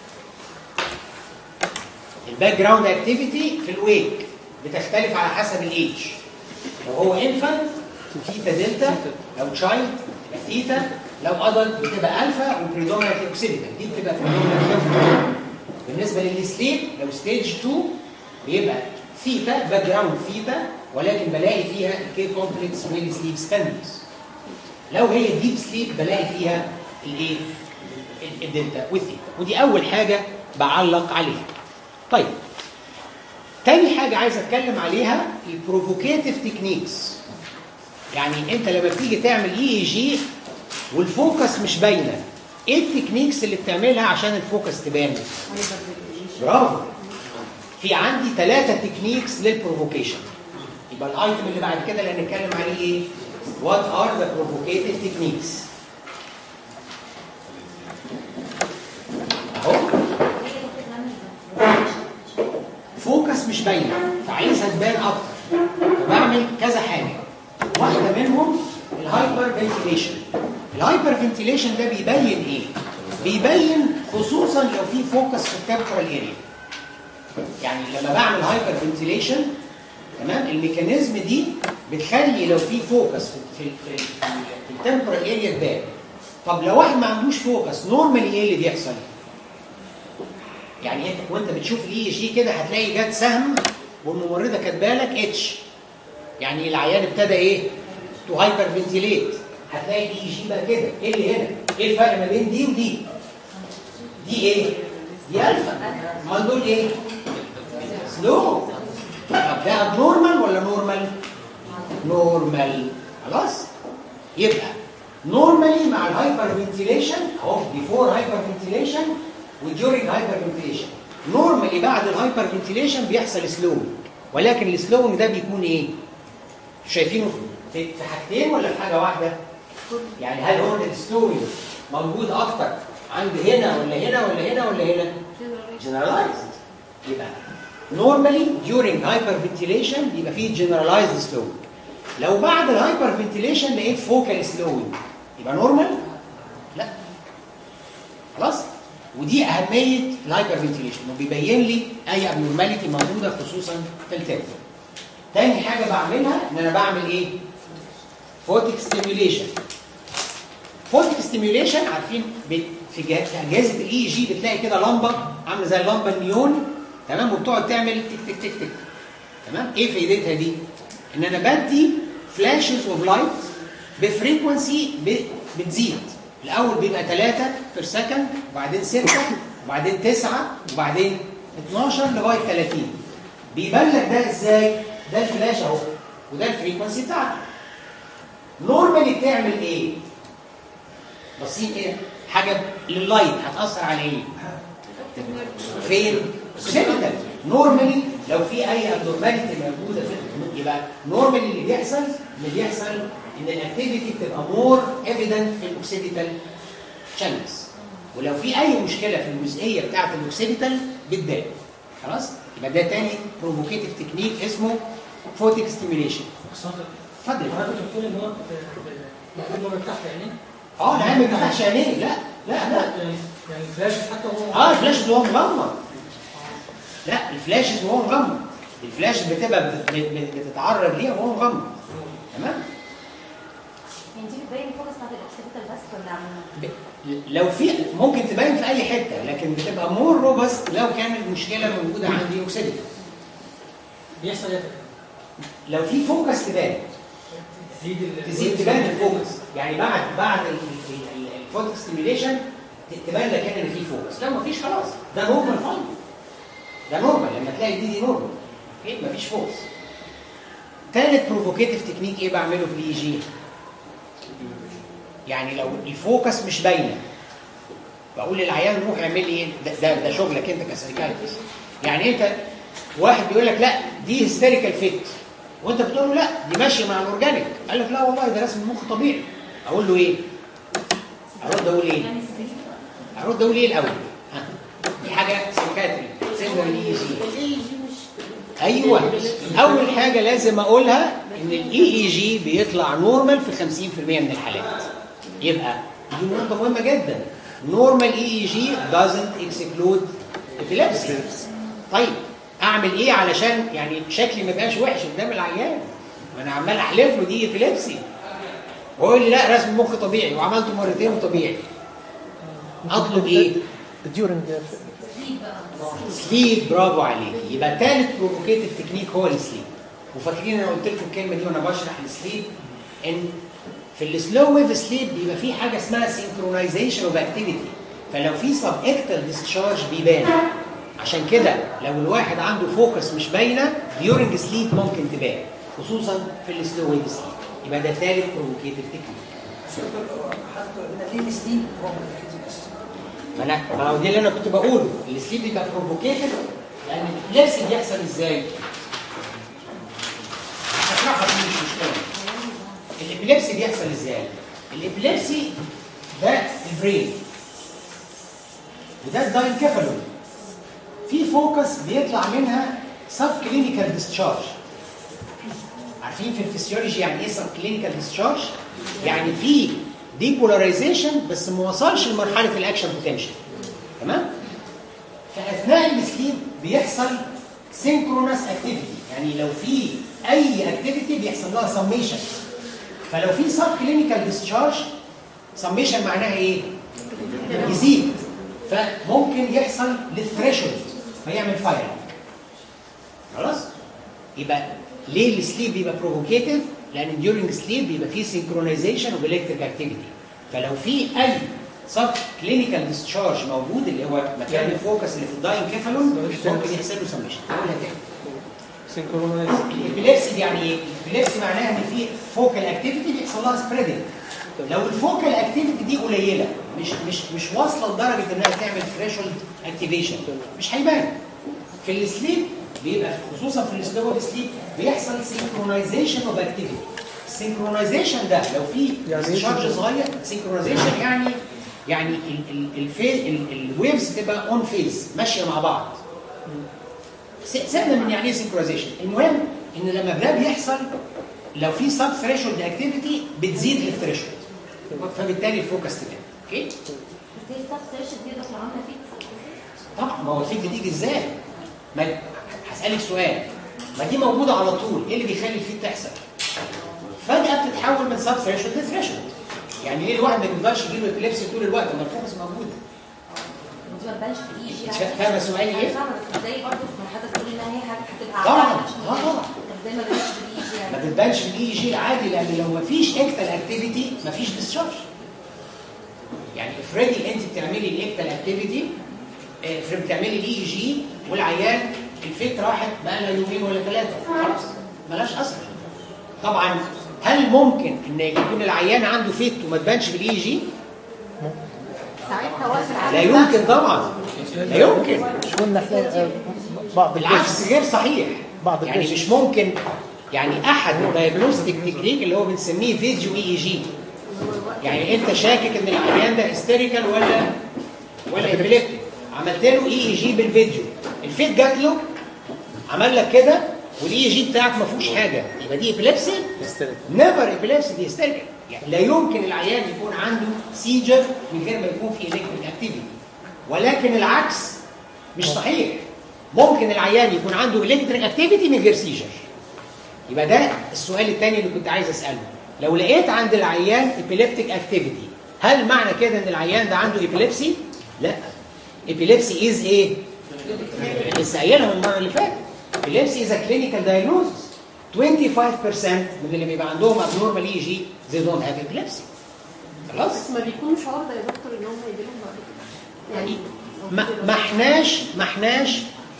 الباك جراوند اكتيفيتي في الويك بتختلف على حسب الايدج. لو هو انفانت ثيتا دلتا، لو تشايلد تبقى ثيتا، لو ادلت بتبقى الفا وبريدومينانت اوكسيديكال، دي بتبقى بريدومينانت. بالنسبه للسليب لو ستيج اتنين بيبقى ثيتا باك جراوند ثيتا ولكن بلاقي فيها الكي كومبلكس والسليب سبندلز. لو هي ديب سليب بلاقي فيها الايه؟ الدلتا والثيتا. ودي اول حاجه بعلق عليها. طيب تاني حاجه عايز اتكلم عليها البروفوكيتيف تكنيكس. يعني انت لما بتيجي تعمل اي اي جي والفوكس مش باينه، ايه التكنيكس اللي بتعملها عشان الفوكس تبان؟ برافو. في عندي ثلاثه تكنيكس للبروفوكيشن. يبقى الايتم اللي بعد كده اللي هنتكلم عليه ايه؟ وات ار ذا بروفوكيتيف تكنيكس. اهو فوكس مش باينه فعايزها تبان اكتر، فبعمل كذا حاجه. واحده منهم الهايبر فنتيليشن. الهايبر فنتيليشن ده بيبين ايه؟ بيبين خصوصا لو في فوكس في التمبرال اريا. يعني لما بعمل هايبر فنتيليشن تمام الميكانيزم دي بتخلي لو في فوكس في في في, في التمبرال اريا تبان. طب لو واحد ما عندوش فوكس نورمالي ايه اللي بيحصل؟ يعني انت وانت بتشوف الاي جي كده هتلاقي جت سهم والممرضه كاتبه لك اتش، يعني العيان ابتدى ايه؟ تو هايبر فنتيليت. هتلاقي الاي جي بقى كده. ايه اللي هنا؟ ايه الفرق ما بين دي ودي؟ دي ايه؟ دي الفا. امال دول ايه؟ سلو. طب ده ابنورمال ولا نورمال؟ نورمال. خلاص؟ يبقى نورمالي مع الهايبر فنتيليشن اهو بيفور هايبر فنتيليشن وديورينج هايبر فنتيليشن. نورمالي بعد الهايبر فنتيليشن بيحصل سلو، ولكن السلوينج ده بيكون ايه؟ شايفينه في في حاجتين ولا في حاجه واحده؟ يعني هل هو السلوينج موجود اكتر عند هنا ولا هنا ولا هنا ولا هنا؟ جنرالايزد. يبقى نورمالي during hyperventilation بيبقى فيه generalized slowing. لو بعد الهايبر فنتيليشن لقيت فوكال سلوينج يبقى نورمال؟ لا. خلاص؟ ودي اهميه الهايبر فنتيليشن، انه بيبين لي اي ابنورماليتي موجوده خصوصا في التيرم. تاني حاجه بعملها ان انا بعمل ايه؟ فوتيك ستيميوليشن. فوتيك ستيميوليشن عارفين في اجهزه الاي جي بتلاقي كده لمبه عامله زي اللمبه النيون، تمام، وبتقعد تعمل تك تك تك تك. تمام؟ ايه فايدتها دي؟ ان انا بدي فلاشز اوف لايت بفريكونسي بتزيد. الاول بيبقى ثلاثة بير سكند، وبعدين ستة، وبعدين تسعة، وبعدين اتناشر لغايه ثلاثين. بيبان لك ده ازاي؟ ده الفلاش اهو، وده الفريكونسي بتاعته. نورمالي بتعمل ايه؟ بصين ايه؟ حاجه لللايت هتاثر على ايه؟ فين؟ اوكسيديتال. نورمالي لو في اي ابنورماليتي موجوده في يبقى نورمالي اللي بيحصل اللي بيحصل ان الاكتيفيتي بتبقى مور ايفيدنت في الاوكسيديتال شانلز، ولو في اي مشكله في الجزئيه بتاعه الاوكسيديتال بتبان. خلاص؟ يبقى ده تاني بروفوكيتيف تكنيك اسمه فوتيك ستيميوليشن. اتفضل. حضرتك بتقول ان هو المفروض ما بيفتحش عينيه؟ اه العين ما بيفتحش عينيه. لا لا لا يعني الفلاش حتى هو اه الفلاش وهو مغمض. لا الفلاشز وهو مغمض، الفلاش بتبقى بتتعرض ليها وهو مغمض. تمام؟ يعني دي بتبين الفوكس بتاعت الاوكسيديتال بس ولا عموما؟ لو في ممكن تبين في اي حته، لكن بتبقى مور روبست لو كان المشكله موجوده عندي اوكسيديتال. بيحصل ايه؟ لو في فوكس تبان تزيد تزيد تبان الفوكس، يعني بعد بعد الفوتيك ستيميوليشن تبان لك ان في فوكس. لو مفيش خلاص ده نورمال فاين، ده نورمال. لما تلاقي دي دي نورمال اوكي مفيش فوكس. ثالث بروفوكيتيف تكنيك ايه بعمله في الاي جي؟ يعني لو الفوكس مش باينه بقول للعيان روح اعمل لي ايه؟ ده, ده ده شغلك انت كسايكاليست. يعني انت واحد بيقول لك لا دي هيستيريكال فيت، وانت بتقول له لا دي ماشيه مع الاورجانيك، قال لك لا والله ده رسم المخ طبيعي. اقول له ايه؟ ارد اقول ايه؟ ارد اقول ايه الاول؟ ها دي حاجه سايكاتري سيجنال الاي جي. ايوه اول حاجه لازم اقولها ان الاي اي جي بيطلع نورمال في خمسين بالمية من الحالات. يبقى دي نقطه مهمه جدا. نورمال اي اي جي doesn't exclude epilepsy. طيب اعمل ايه علشان يعني شكلي ما يبقاش وحش قدام العيان؟ ما انا عمال احلف له دي ابيليبسي ويقول لي لا رسم مخ طبيعي وعملته مرتين وطبيعي. اطلب ايه؟ ديورنج سليب. برافو عليك. يبقى ثالث بروفوكيتيف تكنيك هو السليب. وفاكرين انا قلت لكم الكلمه دي وانا بشرح السليب ان في السلو ويف سليب بيبقى في حاجه اسمها سينكرونايزيشن اوف اكتيفيتي، فلو في سب اكتال ديسشارج بيبان. عشان كده لو الواحد عنده فوكس مش باينه ديورنج سليب ممكن تبان، خصوصا في السلو ويف سليب. يبقى ده ثالث بروفوكيتيف تكنيك. حتى ليه السليب ما انا ما هو دي اللي انا كنت بقوله، السليب بيبقى بروفوكيتيف لان الابليبسي بيحصل ازاي؟ هشرحها دي مش مشكله. الابليبسي بيحصل ازاي؟ الابليبسي ده البرين وده الداينكيفالون. في فوكس بيطلع منها سب كلينيكال ديسشارج. عارفين في الفسيولوجي يعني ايه سب كلينيكال ديسشارج؟ يعني في ديبولاريزيشن بس ما وصلش لمرحله الاكشن بوتنشال. تمام؟ فاثناء السليب بيحصل سينكرونس اكتيفيتي، يعني لو في اي اكتيفيتي بيحصل لها سميشن. فلو في سب كلينيكال ديسشارج سميشن معناها ايه؟ يزيد، فممكن يحصل للثريشولد فيعمل فايرنج. خلاص؟ يبقى ليه السليب بيبقى بروفوكيتيف؟ لان ديورنج سليب بيبقى فيه سينكرونايزيشن اوف الكتريك اكتيفيتي. فلو في اي سب كلينيكال ديسشارج موجود اللي هو مكان الفوكس اللي في الداينكيفالون ممكن يحصل له سميشن. اقولها تاني. سينكرونايز. الابيليبسي دي يعني ايه؟ الابيليبسي معناها ان في فوكال اكتيفيتي بيحصل لها سبريدنج. لو الفوكال اكتيفيتي دي قليله مش مش مش واصله لدرجه انها تعمل ثريشولد اكتيفيشن مش هيبان. في السليب بيبقى خصوصا في السلو ويف سليب بيحصل سينكرونايزيشن اوف اكتيفيتي. السينكرونايزيشن ده لو في ديسشارج صغير، سينكرونايزيشن يعني يعني الويفز تبقى اون فيز ماشيه مع بعض. سيبنا من يعني ايه سينكرونايزيشن، المهم ان لما ده بيحصل لو في سب ثريشولد اكتيفيتي بتزيد الثريشولد، فبالتالي الفوكس تبان. اوكي؟ دي السب سيرش دي دكتور عامله فيك طبعا ما هو الفيك بتيجي ازاي؟ ما هسألك سؤال، ما دي موجوده على طول، ايه اللي بيخلي الفيك تحصل؟ فجأة بتتحول من سب ثريشولد لثريشولد. يعني ليه الواحد ما بيفضلش يجيله ابيليبسي طول الوقت ما الفوكس موجوده؟ ما تبانش في الاي جي. فاهمه سؤالي ايه؟ ازاي برضه في حضرتك تقول انها هي هتبقى طبعا اه طبعا ازاي ما بانش في الاي جي؟ ما بتبانش في الاي جي عادي، لان لو ما فيش اكتال اكتيفيتي ما فيش ديسشارج. يعني افرضي انت بتعملي الاكتال اكتيفيتي، افرضي بتعملي الاي جي والعيان الفيت راحت بقى لها يومين ولا ثلاثه خلاص مالهاش اثر. طبعا هل ممكن ان يكون العيان عنده فيت وما تبانش في الاي جي؟ ساعتها وقت لا يمكن طبعا، لا يمكن. شو نحن بعض بالعكس غير صحيح. بعض يعني مش ممكن، يعني احد الدايجنوستيك تكنيك اللي هو بنسميه فيديو اي اي جي. يعني انت شاكك ان العيان ده هيستيريكال ولا ولا ابيليبتيك، عملت له اي اي جي بالفيديو، الفيت جات له عمل لك كده والاي اي جي بتاعك ما فيهوش حاجه، يبقى دي ابيليبسي؟ نيفر ابيليبسي، دي هيستيريكال. يعني لا يمكن العيان يكون عنده سيجر من غير ما يكون في الكتريك اكتيفيتي. ولكن العكس مش صحيح، ممكن العيان يكون عنده الكتريك اكتيفيتي من غير سيجر. يبقى ده السؤال الثاني اللي كنت عايز اساله، لو لقيت عند العيان ابيليبتيك اكتيفيتي هل معنى كده ان العيان ده عنده ابيليبسي؟ لا. ابيليبسي از ايه؟ لسه قايلها من المره اللي فاتت، ابيليبسي از ا كلينيكال دايجنوستس. خمسة وعشرين بالمية من اللي بيبقى عندهم ابنورمال اي جي زي دونت هاف ابيليبسي. خلاص؟ بس ما بيكونوش عرضه يا دكتور ان هم يجيلهم بعد كده. يعني ما ما احناش ما احناش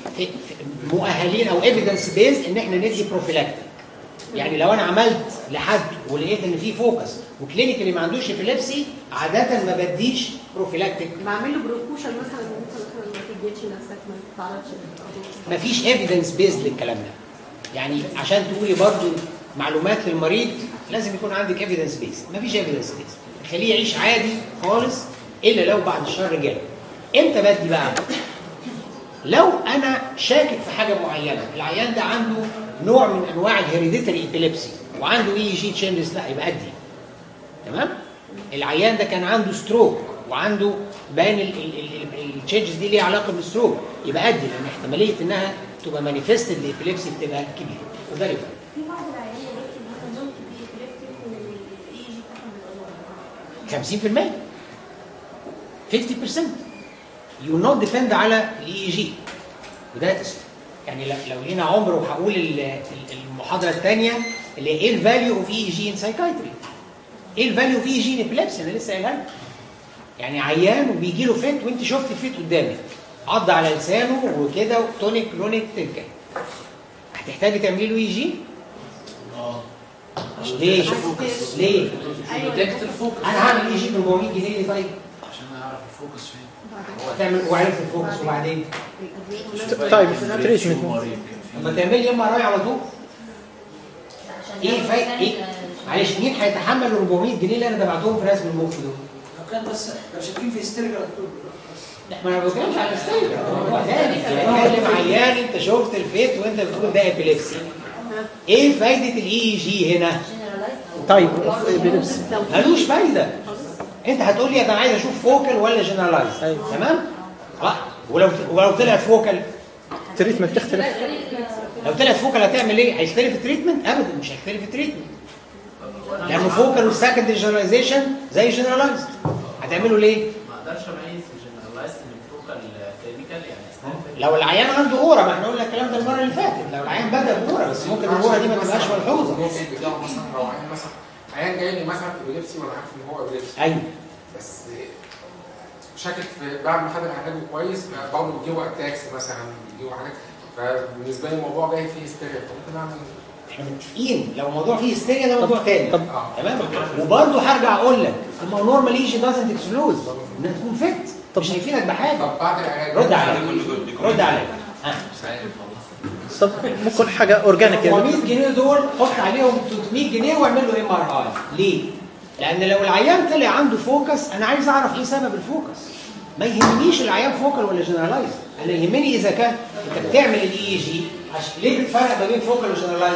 مؤهلين او ايفيدنس بيز ان احنا ندي بروفيلاكتيك. يعني لو انا عملت لحد ولقيت ان في فوكس وكلينيكالي ما عندوش ابيليبسي، عاده ما بديش بروفيلاكتيك. بعمل له بروكوشن مثلا ان انت مثلا ما تجيش نفسك ما تتعرضش للأضرار. ما فيش ايفيدنس بيز للكلام ده. يعني عشان تقولي برضو معلومات للمريض لازم يكون عندك ايفيدنس بيز، ما فيش ايفيدنس بيز. خليه يعيش عادي خالص الا لو بعد الشر جاله. امتى بدي بقى؟ لو انا شاكك في حاجه معينه، العيان ده عنده نوع من انواع الهيريديتري ابيليبسي وعنده اي جي تشينجز، لا يبقى ادي. تمام؟ العيان ده كان عنده ستروك وعنده باين التشينجز دي ليها علاقه بالستروك، يبقى ادي، لان احتماليه انها تبقى مانيفستد الابيليبسي بتبقى كبيره. وده يفرق. في بعض العيانين مثلا ممكن تبقى ابيليبتيك والاي جي بتاعهم بيبقى خمسين بالمية خمسين بالمية يو نوت ديبند على الاي اي جي. وده يعني لو لينا عمر وهقول المحاضره الثانيه اللي هي ايه الفاليو اوف اي جي ان سايكايتري. ايه الفاليو اوف اي جي ان ابيليبسي؟ انا لسه قايلها لك. يعني عيان وبيجي له فيت وانت شفت الفيت قدامك، عض على لسانه وكده وتونيك لونيك تلك، هتحتاجي تعملي له اي جي؟ اه. ليه؟ ليه؟ انا هعمل اي جي ب أربعمية جنيه ليه طيب؟ عشان اعرف الفوكس فين. هو تعمل وعرفت الفوكس وبعدين؟ طيب تريتمنت لما تعملي ام ار اي على طول ايه فايده ايه؟ معلش مين هيتحمل أربعمية جنيه اللي انا دفعتهم في رسم المخ دول؟ لو كان بس لو شاكين في هيستيريكال دكتور. لا ما انا ما بتكلمش على الهيستيريكال، الموضوع ثاني. انا بتكلم عيان انت شفت الفيت وانت بتقول ده ابيليبسي. ايه فايده الاي اي جي هنا؟ طيب ابيليبسي ملوش فايده. انت هتقول لي انا عايز اشوف فوكال ولا جنرالايز. أيوة. تمام؟ اه ولو ولو طلعت فوكال التريتمنت تختلف. لو طلعت فوكال هتعمل ايه؟ هيختلف التريتمنت؟ ابدا مش هيختلف التريتمنت. لانه فوكال والسكندري جنرالايزيشن زي جنرالايز. هتعملوا ليه؟ ما اقدرش اميز جنرالايز من فوكال تيبيكال يعني. لو العيان عنده اورا، ما احنا قلنا الكلام ده المره اللي فاتت، لو العيان بدا باورا بس ممكن الاورا دي ما تبقاش ملحوظه. بتاعه مثلا لو عيان مثلا عيان جاي لي مثلا في ابيليبسي وانا عارف ان هو ابيليبسي. ايوه. بس شاكك في بعد ما خد علاجه كويس برضه بيجيبوا اتاكس مثلا بيجيبوا حاجات، فبالنسبه لي الموضوع جاي فيه هيستيريا، فممكن اعمل احنا متفقين لو الموضوع فيه هيستيريا ده موضوع تاني. تمام؟ وبرضه هرجع اقول لك ما هو نورمال ايجي دازنت اكسكلود انك تكون فت، مش هيفيدك بحاجه. طب بعد العلاج رد عليا رد عليا. ها طب ممكن حاجه اورجانيك يعني أربعمية جنيه دول حط عليهم ثلاثمية جنيه واعمل له ام ار اي. ليه؟ لان لو العيان طلع عنده فوكس انا عايز اعرف ايه سبب الفوكس. ما يهمنيش العيان فوكال ولا جنرالايز، انا يهمني اذا كان انت بتعمل الاي اي جي ليه بتفرق ما بين فوكال وجنرالايز؟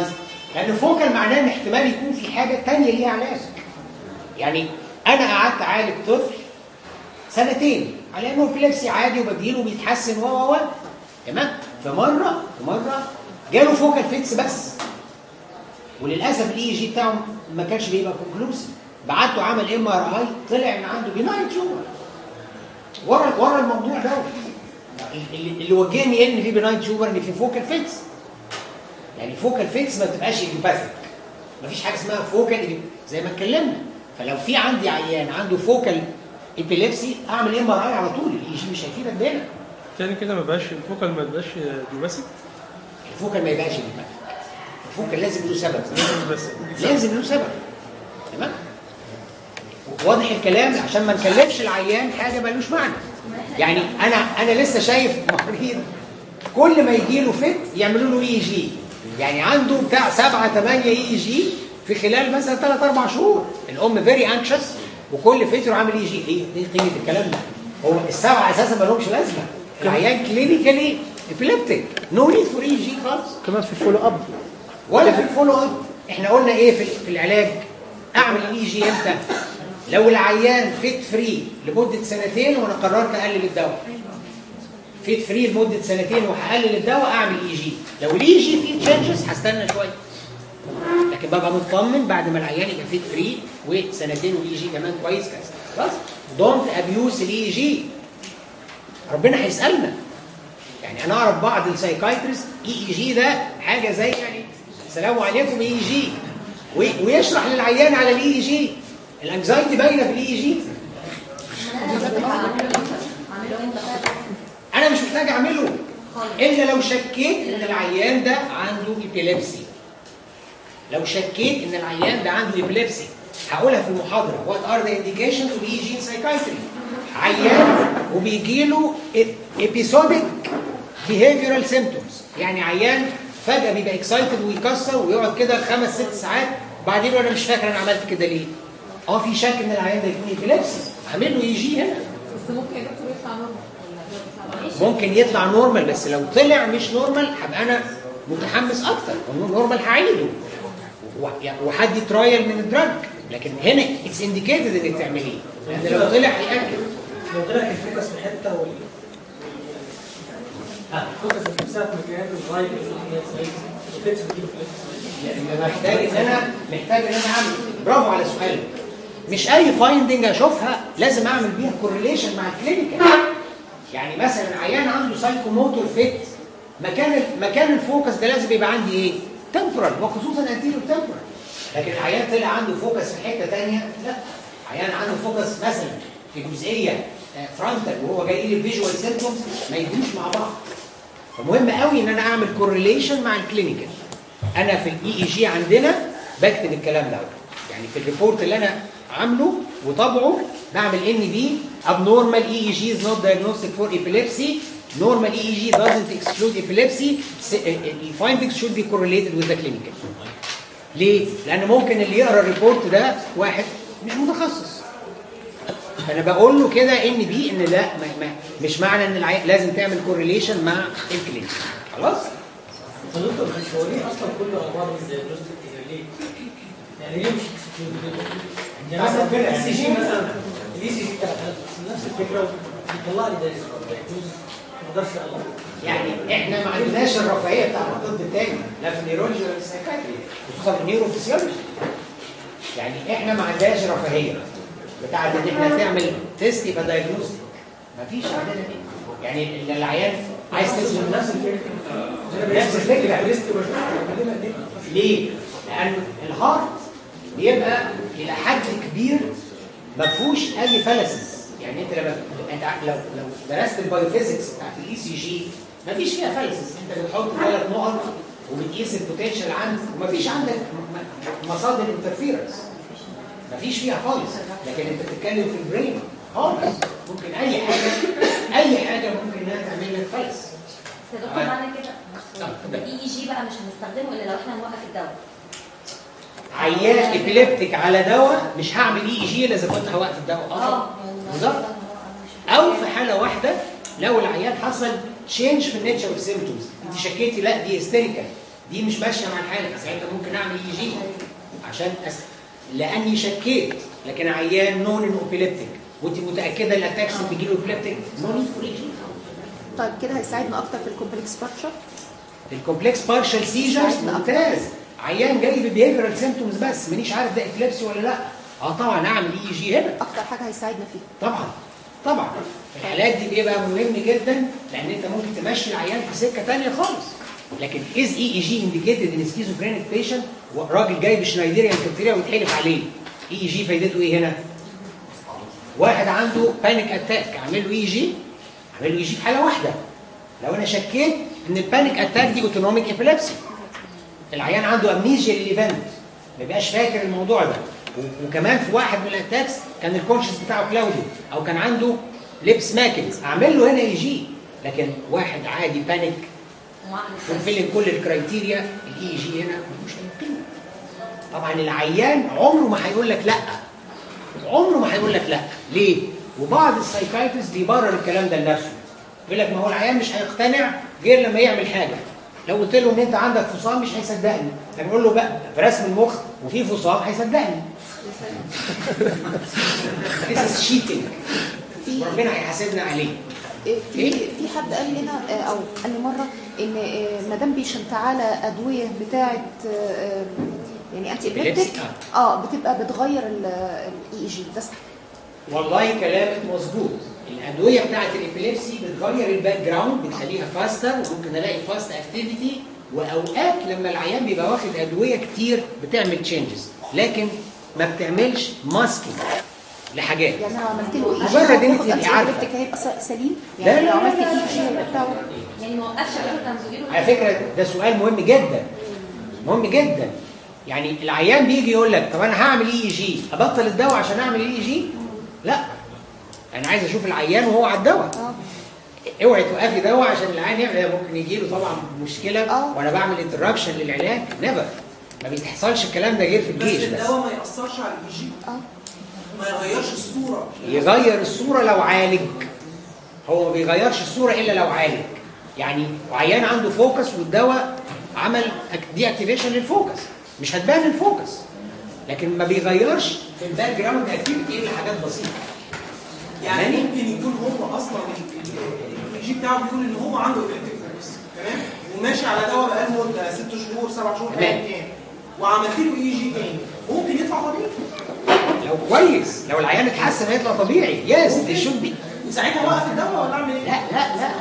لان فوكال معناه ان احتمال يكون في حاجه ثانيه ليها علاج. يعني انا قعدت اعالج طفل سنتين على انه ابيليبسي عادي وبديله وبيتحسن و و و تمام. فمره مره جاله فوكال فيكس بس، وللاسف الاي جي بتاعه ما كانش بيبقى كونكلوسيف. بعته عمل ام ار اي طلع ان عنده بيناين تيومر. ورا ورا الموضوع ده اللي, اللي وجهني ان في بيناين تيومر ان في فوكال فيكس. يعني فوكال فيكس ما بتبقاش ايديوباثيك، ما فيش حاجه اسمها فوكال زي ما اتكلمنا. فلو في عندي عيان عنده فوكال ابيليبسي اعمل ام ار اي على طول، الاي جي مش هيفيدك بينا. تاني كده ما بقاش الفوكال ما بقاش ديوباسيك. الفوكال ما يبقاش ايديوباثيك، الفوكال لازم له سبب، بس لازم له سبب. تمام؟ واضح الكلام عشان ما نكلفش العيان حاجه مالوش معنى. يعني انا انا لسه شايف مريض كل ما يجي له فت يعملوا له اي جي، يعني عنده بتاع سبعة ثمانية اي جي في خلال مثلا ثلاث اربع شهور. الام فيري انكشس وكل فتره عامل اي جي. ايه دي قيمه الكلام ده؟ هو السبعه اساسا ما لهمش لازمه. العيان كلينيكالي ابيليبتيك، نو نيد فور اي جي خالص. كمان في الفولو اب ولا في الفولو اب. احنا قلنا ايه في, في العلاج؟ اعمل اي جي امتى؟ لو العيان فيت فري لمده سنتين وانا قررت اقلل الدواء. فيت فري لمده سنتين وهقلل الدواء اعمل اي جي. لو الاي جي فيه تشينجز هستنى شويه. لكن ببقى مطمن بعد ما العيان يبقى فيت فري وسنتين والاي جي كمان كويس كذا. خلاص؟ دونت ابيوز الاي جي. ربنا هيسالنا. يعني انا اعرف بعض السايكايترست اي اي جي ده حاجه زي يعني السلام عليكم اي جي، ويشرح للعيان على الاي اي جي. الانكزايتي باينه في الاي اي جي. انا مش محتاج اعمله الا لو شكيت ان العيان ده عنده ايبيليبسي. لو شكيت ان العيان ده عنده ايبيليبسي هقولها في المحاضره. وات ار ذا انديكيشنز اوف اي جي ان سايكايتري. عيان وبيجي له ايبيسوديك بيهيفيرال سيمبتومز، يعني عيان فجاه بيبقى اكسايتد ويكسر ويقعد كده خمس ست ساعات وبعدين انا مش فاكر انا عملت كده ليه. اه في شك ان العيان ده يكون ايبيليبسي، اعمل له اي جي هنا. بس ممكن يا دكتور يطلع نورمال. ممكن يطلع نورمال، بس لو طلع مش نورمال هبقى انا متحمس اكتر. نورمال هعيده وحدي ترايل من الدراج. لكن هنا اتس انديكيتد انك تعمليه، لان لو طلع هيأكد. لو طلع الفوكس في حته وال اه الفوكس في نفسها في مكان الرايت الفيكس بتجيب لان محتاج ان انا محتاج ان انا اعمل. برافو على سؤالك. مش اي فايندنج اشوفها لازم اعمل بيها كورليشن مع الكلينيكال. يعني مثلا عيان عنده سايكوموتور فيت، مكان مكان الفوكس ده لازم يبقى عندي ايه؟ تمبرال، وخصوصا انتيريور تمبرال. لكن عيان طلع عنده فوكس في حته ثانيه لا. عيان عنده فوكس مثلا في جزئيه فرونتال وهو جاي لي فيجوال سيمبتومز ما يجوش مع بعض. فمهم قوي ان انا اعمل كورليشن مع الكلينيكال. انا في الاي اي جي عندنا بكتب الكلام ده، يعني في الريبورت اللي انا عامله وطبعه بعمل ان بي abnormal E E G is not diagnostic for epilepsy. Normal E E G doesn't exclude epilepsy. The findings should be correlated with the clinical. ليه؟ لأن ممكن اللي يقرأ الريبورت ده واحد مش متخصص. فأنا بقول له كده ان بي ان لا ما ما مش معنى ان العي... لازم تعمل كورليشن مع الكلينيك. خلاص؟ دكتور مش هو ليه اصلا كل امراض الدياجنوستيك ليه؟ يعني ليه مش يعني مثلا الاي سي جي مثلا الاي سي جي نفس الفكره بيطلع لي دايجنوز ما اقدرش اقول. يعني احنا ما عندناش الرفاهيه بتاع الطب الثاني لا في النيورولوجي ولا في السايكاتري، خصوصا في النيوروفيسيولوجي. يعني احنا ما عندناش رفاهيه بتاعت ان احنا تعمل تيست يبقى دايجنوستيك. ما فيش عندنا دي. يعني العيان عايز تسلم نفس الفكره نفس الفكره ليه؟ لان الهارت بيبقى الى حد كبير ما فيهوش اي فلسز. يعني انت لما انت لو لو درست البايوفيزكس بتاعت الاي سي جي ما فيش فيها فلسز. انت بتحط ثلاث نقط وبتقيس البوتنشال عندك وما فيش عندك مصادر انترفيرنس. ما فيش فيها خالص. لكن انت بتتكلم في البرين خالص ممكن اي حاجه اي حاجه ممكن انها تعمل لك فلس. بس يا دكتور معنى كده الاي اي جي بقى مش هنستخدمه الا لو احنا هنوقف الدواء. عيان ابيليبتيك على دواء مش هعمل اي اي جي الا اذا كنت هوقف الدواء اصلا. بالظبط. او في حاله واحده لو العيان حصل تشينج في النيتشر اوف سيمبتومز، انت شكيتي لا دي هيستيريكال دي مش ماشيه مع الحاله، فساعتها ممكن اعمل اي جي عشان أس... لاني شكيت، لكن عيان نون انه ابيليبتيك وانت متاكده ان الاتاكس اللي بيجي له ابيليبتيك نو نيد فور اي جي. طيب كده هيساعدنا اكتر في الكومبلكس بارشر. الكومبلكس بارشال سيجرز ممتاز. عيان جاي ببيهيفيرال سيمتومز بس مانيش عارف ده ابيليبسي ولا لا، اه طبعا اعمل اي جي هنا. اكتر حاجه هيساعدنا فيه طبعا طبعا. الحالات دي بيبقى مهم جدا لان انت ممكن تمشي العيان في سكه ثانيه خالص. لكن از اي اي جي انديكيتد ان سكيزوفرينيك بيشنت، راجل جاي بشنايدريان كابتيريا ويتحلف عليه، اي اي جي فايدته ايه هنا؟ واحد عنده بانيك اتاك اعمل له اي جي، اعمل له اي جي في حاله واحده. لو انا شكيت ان البانيك اتاك دي اوتونوميك ابيليبسي، العيان عنده امنيجيا للايفنت ما بيبقاش فاكر الموضوع ده، وكمان في واحد من الاتاكس كان الكونشس بتاعه كلاودي او كان عنده ليبس ماكنز، اعمل له هنا اي جي. لكن واحد عادي بانيك فولفيلنج كل الكرايتيريا، الاي جي هنا مش هيمكن. طبعا العيان عمره ما هيقول لك لا، عمره ما هيقول لك لا. ليه؟ وبعض السايكايترز بيبرر الكلام ده لنفسه، يقول لك ما هو العيان مش هيقتنع غير لما يعمل حاجه. لو قلت له ان انت عندك فصام مش هيصدقني، هنقول له بقى برسم المخ وفي فصام هيصدقني. This is cheating. ربنا هيحاسبنا عليه. في في حد قال لنا او قال لي مره ان ما دام بيشنت على ادويه بتاعه يعني انتي ابليبتيك اه بتبقى بتغير الاي اي جي، ده صح؟ والله كلامك مظبوط. الادويه بتاعه الابيليبسي بتغير الباك جراوند، بتخليها فاستر، وممكن الاقي فاست اكتيفيتي، واوقات لما العيان بيبقى واخد ادويه كتير بتعمل تشينجز، لكن ما بتعملش ماسكينج لحاجات. يعني انا عملت له اي مجرد انت تبقي عارفه هيبقى سليم؟ يعني يعني لا لو لا عملت لا اي جي بتاعه يعني ما وقفش على على فكره ده سؤال مهم جدا، مهم جدا. يعني العيان بيجي يقول لك طب انا هعمل اي جي، ابطل الدواء عشان اعمل اي جي؟ لا، انا عايز اشوف العيان وهو على الدواء. اوعي توقفي دواء عشان العيان يعمل، ممكن يجي له طبعا مشكله أوه. وانا بعمل انتربشن للعلاج. نيفر، ما بيحصلش الكلام ده غير في الجيش. بس الدواء ما ياثرش على الاي جي، ما يغيرش الصوره. يغير الصوره لو عالج، هو ما بيغيرش الصوره الا لو عالج. يعني عيان عنده فوكس والدواء عمل دي اكتيفيشن للفوكس، مش هتبان الفوكس، لكن ما بيغيرش في الباك جراوند اكتيفيتي الا حاجات بسيطه. يعني ممكن يكون هو اصلا الاي جي بتاعه بيقول ان هو عنده ابيليبتيك فوكس، تمام، وماشي على دواء بقاله مده ست شهور سبع شهور تمام، وعملت له اي جي تاني، ممكن يطلع طبيعي لو كويس، لو العيان اتحسن هيطلع طبيعي. يس دي شوت بي، وساعتها وقف الدواء ولا اعمل ايه؟ لا لا لا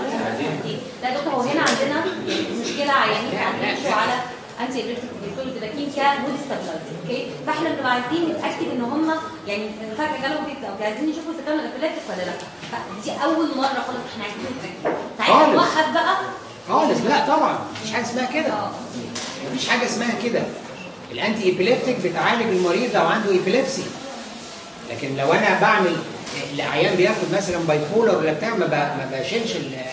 لا دكتور، هو هنا عندنا مشكله عيانين بيمشوا على انتي ابليبتيك بيكولوجيداكين كمود ستابلايزر، اوكي؟ فاحنا بنبقى عايزين نتاكد ان هم يعني فجاه جالهم فيكس او عايزين نشوفوا اذا كانوا ابليبتيك ولا لا. دي اول مره خالص احنا عايزين نتاكد، ساعتها نوقف بقى خالص. لا طبعا مفيش حاجه اسمها كده، مفيش حاجه اسمها كده. الانتي ابيليبتيك بتعالج المريض لو عنده ابيليبسي، لكن لو انا بعمل العيان بياخد مثلا بايبولر ولا بتاع ما ما بشيلش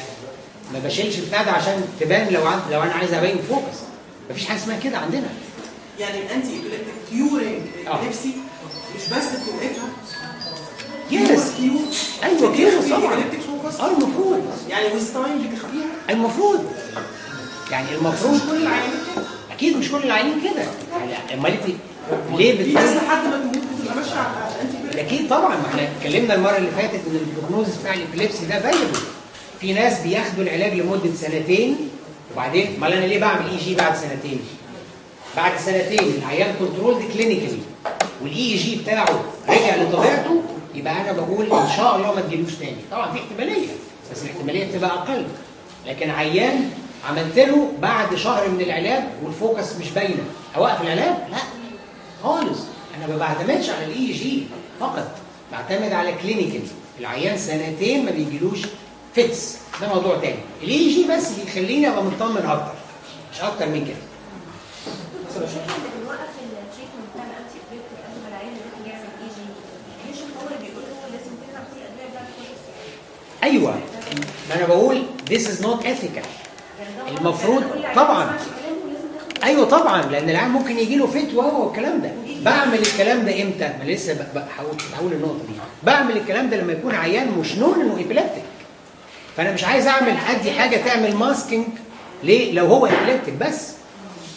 ما بشيلش البتاع ده عشان تبان لو عند لو انا عايز ابين فوكس. مفيش حاجه اسمها كده عندنا. يعني الانتي ابيليبتيك كيورنج الابيليبسي مش بس بتوقفها، يس كيور ايوه كيور طبعا. اه المفروض يعني ويستاين بتخفيها، المفروض يعني المفروض مش كل العيانين كده، اكيد مش كل العيانين كده. يعني امال انت ليه في ناس لحد ما تموت بتبقى ماشيه على الانتي ابيليبتيك؟ اكيد طبعا. ما احنا اتكلمنا المره اللي فاتت ان البروجنوز بتاع الابيليبسي ده فايبل. في ناس بياخدوا العلاج لمده سنتين وبعدين امال انا ليه بعمل اي جي بعد سنتين؟ بعد سنتين العيان كنترولد كلينيكالي والاي جي بتاعه رجع لطبيعته، يبقى انا بقول ان شاء الله ما تجيلوش تاني. طبعا في احتماليه بس الاحتماليه بتبقى اقل. لكن عيان عملت له بعد شهر من العلاج والفوكس مش باينه، اوقف العلاج؟ لا خالص. انا ما بعتمدش على الاي جي فقط، بعتمد على كلينيكالي. العيان سنتين ما بيجيلوش فيتس، ده موضوع تاني. الاي جي بس بيخليني ابقى مطمن اكتر، مش اكتر من كده. بس مش احنا اللي بنوقف التريتمنت بتاع الانتي ابليبتيك قبل ما العيان يروح يعمل اي جي، مش هو اللي بيقول هو لازم تلعب فيه ادويه بعد كل ايوه، ما انا بقول this is not ethical. المفروض طبعا ايوه طبعا، لان العيان ممكن يجي له فتوى والكلام ده. بعمل الكلام ده امتى؟ ما لسه بحاول بحاول النقطه دي. بعمل الكلام ده لما يكون عيان مش نون انه ايبيليبتيك، فانا مش عايز اعمل ادي حاجه تعمل ماسكينج ليه لو هو ايبيليبتيك بس.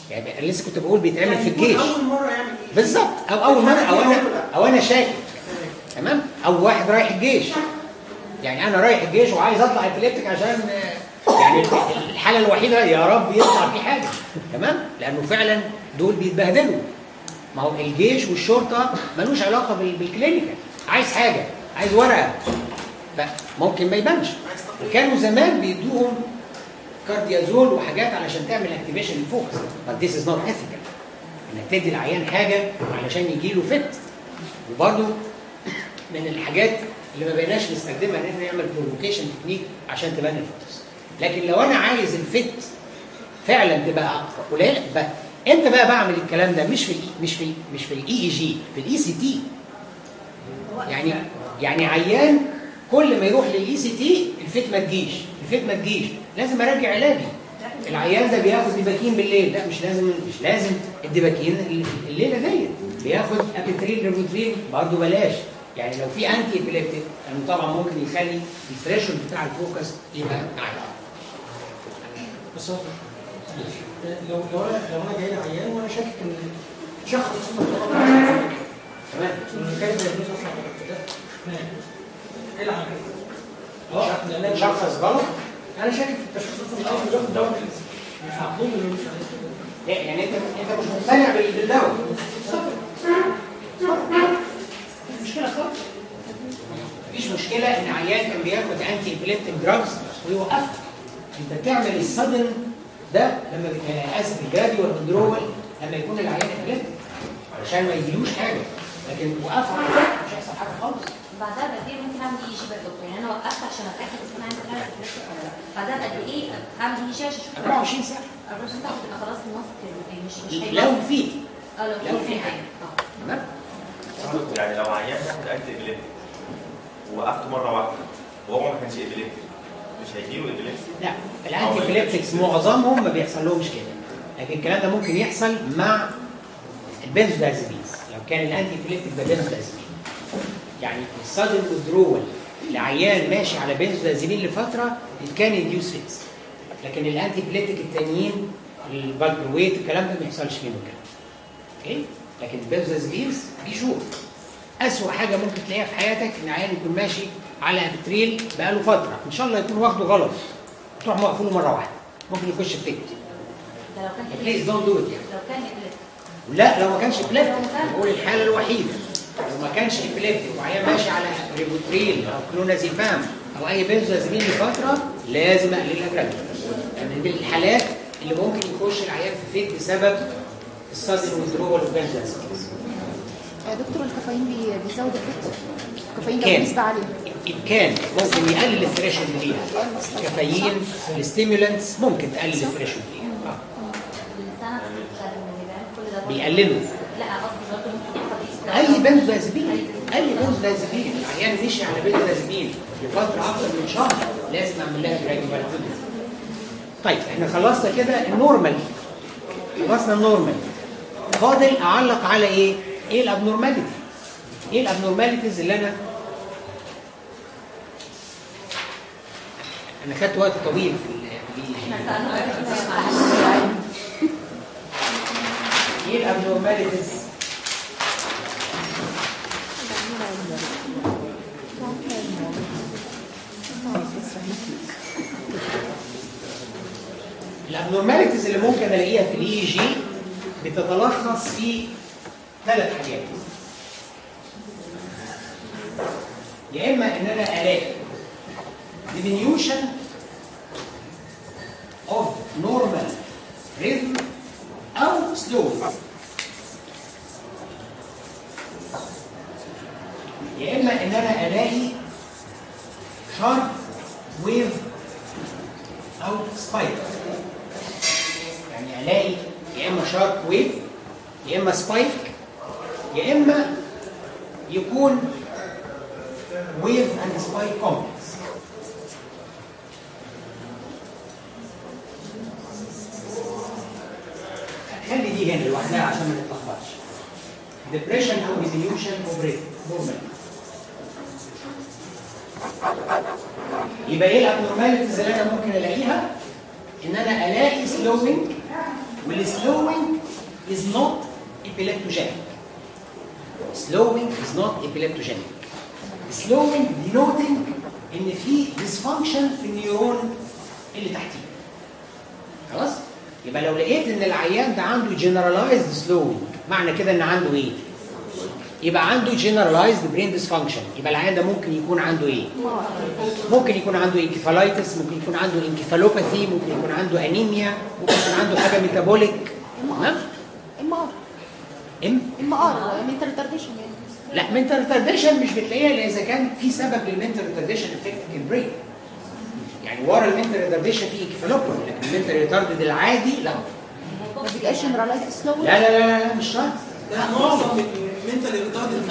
يعني انا لسه كنت بقول بيتعمل يعني في يكون الجيش اول مره يعمل ايه؟ بالظبط، او اول مره او انا او انا شاكك تمام، او واحد رايح الجيش، يعني انا رايح الجيش وعايز اطلع ابيليبتيك عشان يعني الحاله الوحيده يا رب يطلع في حاجه تمام، لانه فعلا دول بيتبهدلوا. ما هو الجيش والشرطه ملوش علاقه بال- بالكلينيكال، عايز حاجه، عايز ورقه، فممكن ما يبانش. وكانوا زمان بيدوهم كارديازول وحاجات علشان تعمل اكتيفيشن للفوكس، but this is not ethical انك تدي العيان حاجه علشان يجي له فت. وبرده من الحاجات اللي ما بقيناش نستخدمها ان احنا نعمل بروفوكيشن تكنيك عشان تبان الفوكس. لكن لو انا عايز الفت فعلا تبقى قليله بقى، انت بقى بعمل الكلام ده مش في ال مش في مش في الاي اي جي، في الاي سي تي. يعني يعني عيان كل ما يروح للاي سي تي الفت ما تجيش، الفت ما تجيش، لازم اراجع علاجي. العيان ده بياخد ديباكين بالليل، لا مش لازم مش لازم الديباكين الليله ديت، بياخد ابيتريل ريبوتريل برضه بلاش. يعني لو في انتي ابيليبتيك لانه طبعا ممكن يخلي الثريشولد بتاع الفوكس يبقى اعلى. بس هو لو لو انا لو انا جاي لي عيان وانا شاكك ان شخص تمام كان بيدوس اصلا ده ايه العمل؟ اه شخص غلط، انا شاكك في التشخيص اصلا الاول بياخد دواء مش هعطوه اللي مش عايزه. يعني انت انت مش مقتنع بالدواء، مشكله خالص. مفيش مشكله ان عيان كان بياخد انتي ابيليبتيك دراجز ويوقفها. انت تعمل الصدن ده لما اسف الجراديوال والدرول لما يكون العيان ابيليبتيك علشان ما يجيلوش حاجه، لكن وقفها مش هيحصل حاجه خالص. بعدها بقد ايه ممكن اعمل اي جي بقى يا دكتور؟ يعني انا وقفت عشان اتاكد اذا كان عندي حاجه ابيليبتيك ولا لا. بعدها بقد ايه اعمل اي جي عشان اشوف أربعة وعشرين ساعه أربعة وعشرين ساعه تبقى خلاص الماسك مش مش هيبقى لو في اه لو لو في في حاجه اه تمام. يعني لو عيان ياخد انتي ابيليبتيك ووقفته مره واحده وهو ما كانش ابيليبتيك مش هيجيله ابيليبسي؟ لا الانتي ابيليبتكس معظمهم ما بيحصل لهمش كده، لكن الكلام ده ممكن يحصل مع البنزودازيبينز لو كان الانتي ابيليبتيك ده بنزودازيبين. يعني السادن وذرول لعيان ماشي على بنزودازيبين لفتره كان يديوس فيكس، لكن الانتي ابيليبتيك التانيين الفالبرويت الكلام ده ما يحصلش منه كده. اوكي؟ لكن البنزودازيبينز دي شور. اسوء حاجه ممكن تلاقيها في حياتك ان عيان يكون ماشي على ابتريل بقاله فتره، ان شاء الله يكون واخده غلط، تروح مقفوله مره واحده، ممكن يخش في تكت. ده لو كان بليز دونت دو ات يعني. لو كان ابيليبتيك. لا لو ما كانش ابيليبتيك، بقول الحاله الوحيده لو ما كانش ابيليبتيك وعيان ماشي على ريبوتريل او كلونازيبام او اي بنزودازيبين لفتره لازم اقلل الادرينالين، لان يعني دي الحالات اللي ممكن يخش العيان في فيت بسبب السادن ويدرول والبنزودازيبين. يا دكتور الكافيين بي- بيزود الفت؟ الكافيين كان. ده بنسبه عاليه. كان ممكن يقلل الثريشولد ليها، الكافيين الستيمولانتس ممكن تقلل الثريشولد ليها. السنه كل ده بيقللوا لا قصدي برضه ممكن يحصل اي بنزودازيبين، اي بنزودازيبين العيان مشي على بنزودازيبين لفتره اكثر من شهر لازم اعمل لها جراديوال. طيب احنا خلصنا كده النورمال، خلصنا النورمال، فاضل اعلق على ايه؟ ايه الابنورماليتي؟ ايه الابنورماليتيز اللي انا انا خدت وقت طويل في ايه الابنورماليتيز؟ الابنورماليتيز اللي ممكن الاقيها في الاي جي بتتلخص في ثلاث حاجات. يا اما ان انا الاقي diminution of normal rhythm او slow، يا اما ان انا الاقي sharp wave او spike. يعني الاقي يا اما sharp wave يا اما spike يا اما يكون wave and spike complex. خلي دي هنا لوحدها عشان ما نتلخبطش. depression او diminution of rhythm normal. يبقى ايه الابنورماليتيز اللي انا ممكن الاقيها؟ ان انا الاقي slowing والslowing is not epileptogenic. slowing is not epileptogenic. slowing denoting ان في dysfunction في النيورون اللي تحتيه. خلاص؟ يبقى لو لقيت ان العيان ده عنده generalized slowing معنى كده ان عنده ايه؟ يبقى عنده generalized brain dysfunction. يبقى العيان ده ممكن يكون عنده ايه؟ ممكن يكون عنده انكفالايتس، ممكن يكون عنده انكفالوباثي، ممكن يكون عنده انيميا، ممكن يكون عنده حاجه ميتابوليك. تمام؟ ام ار ام ام ار منتال ريتارديشن يعني. لا منتال ريتارديشن مش بتلاقيها الا اذا كان في سبب للمنتال ريتارديشن افكت البرين. يعني ورا المنتال ريتارديشن في انكفالوباثي، لكن المنتال ريتاردد العادي لا. ما بيبقاش جنرالايز سلو. لا لا لا لا مش شرط. ده معظم المنتال ريتاردد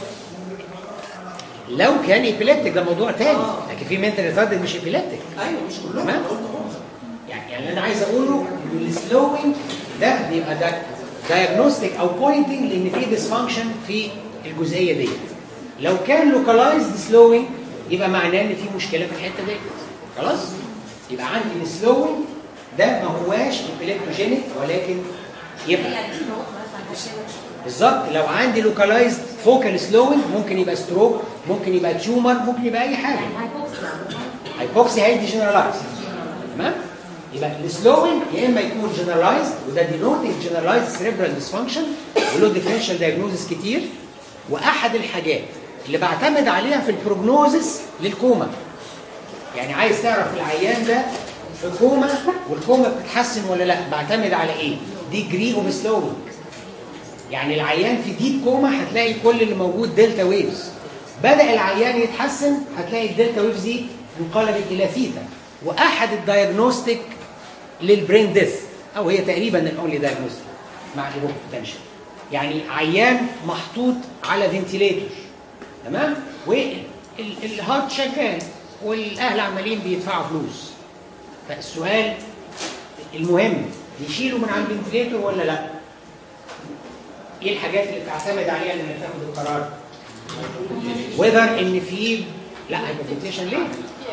لو كان ايبيليبتيك ده موضوع تاني، لكن في منتال ريتاردد مش ايبيليبتيك. ايوه مش كلهم. تمام؟ يعني يعني انا عايز اقوله ان السلوينج ده بيبقى ده دايجنوستيك او بوينتنج لان في ديسفانكشن في الجزئيه دي. لو كان لوكالايزد سلوينج يبقى معناه ان في مشكله في الحته دي. خلاص؟ يبقى عندي السلوينج ده ما هواش ايبيليبتوجينيك ولكن يبقى بالظبط. لو عندي لوكالايزد فوكال سلوينج ممكن يبقى ستروك، ممكن يبقى تيومر، ممكن يبقى اي حاجه. هايبوكسي هيدي جنرالايز. تمام؟ يبقى السلوينج يا اما يكون جنرالايزد وده دينوتنج جنرالايزد سيريبرال ديسفانكشن وله ديفرنشال دايجنوزس كتير. واحد الحاجات اللي بعتمد عليها في البروجنوزس للكوما. يعني عايز تعرف العيان ده في كوما والكوما بتتحسن ولا لا، بعتمد على ايه؟ ديجري اوف سلوينج. يعني العيان في ديب كوما هتلاقي كل اللي موجود دلتا ويفز. بدأ العيان يتحسن هتلاقي الدلتا ويفز دي انقلبت الى ثيتا. واحد الدايجنوستيك للبرين ديث او هي تقريبا الاونلي دايجنوستيك مع الهيبوتنشن. يعني عيان محطوط على فنتيليتور تمام والهارت شغال والاهل عمالين بيدفعوا فلوس. فالسؤال المهم يشيلوا من على الفنتيليتور ولا لا؟ ايه الحاجات اللي بتعتمد عليها انك تاخد القرار؟ وذر ان في لا هايبوتنشن ليه؟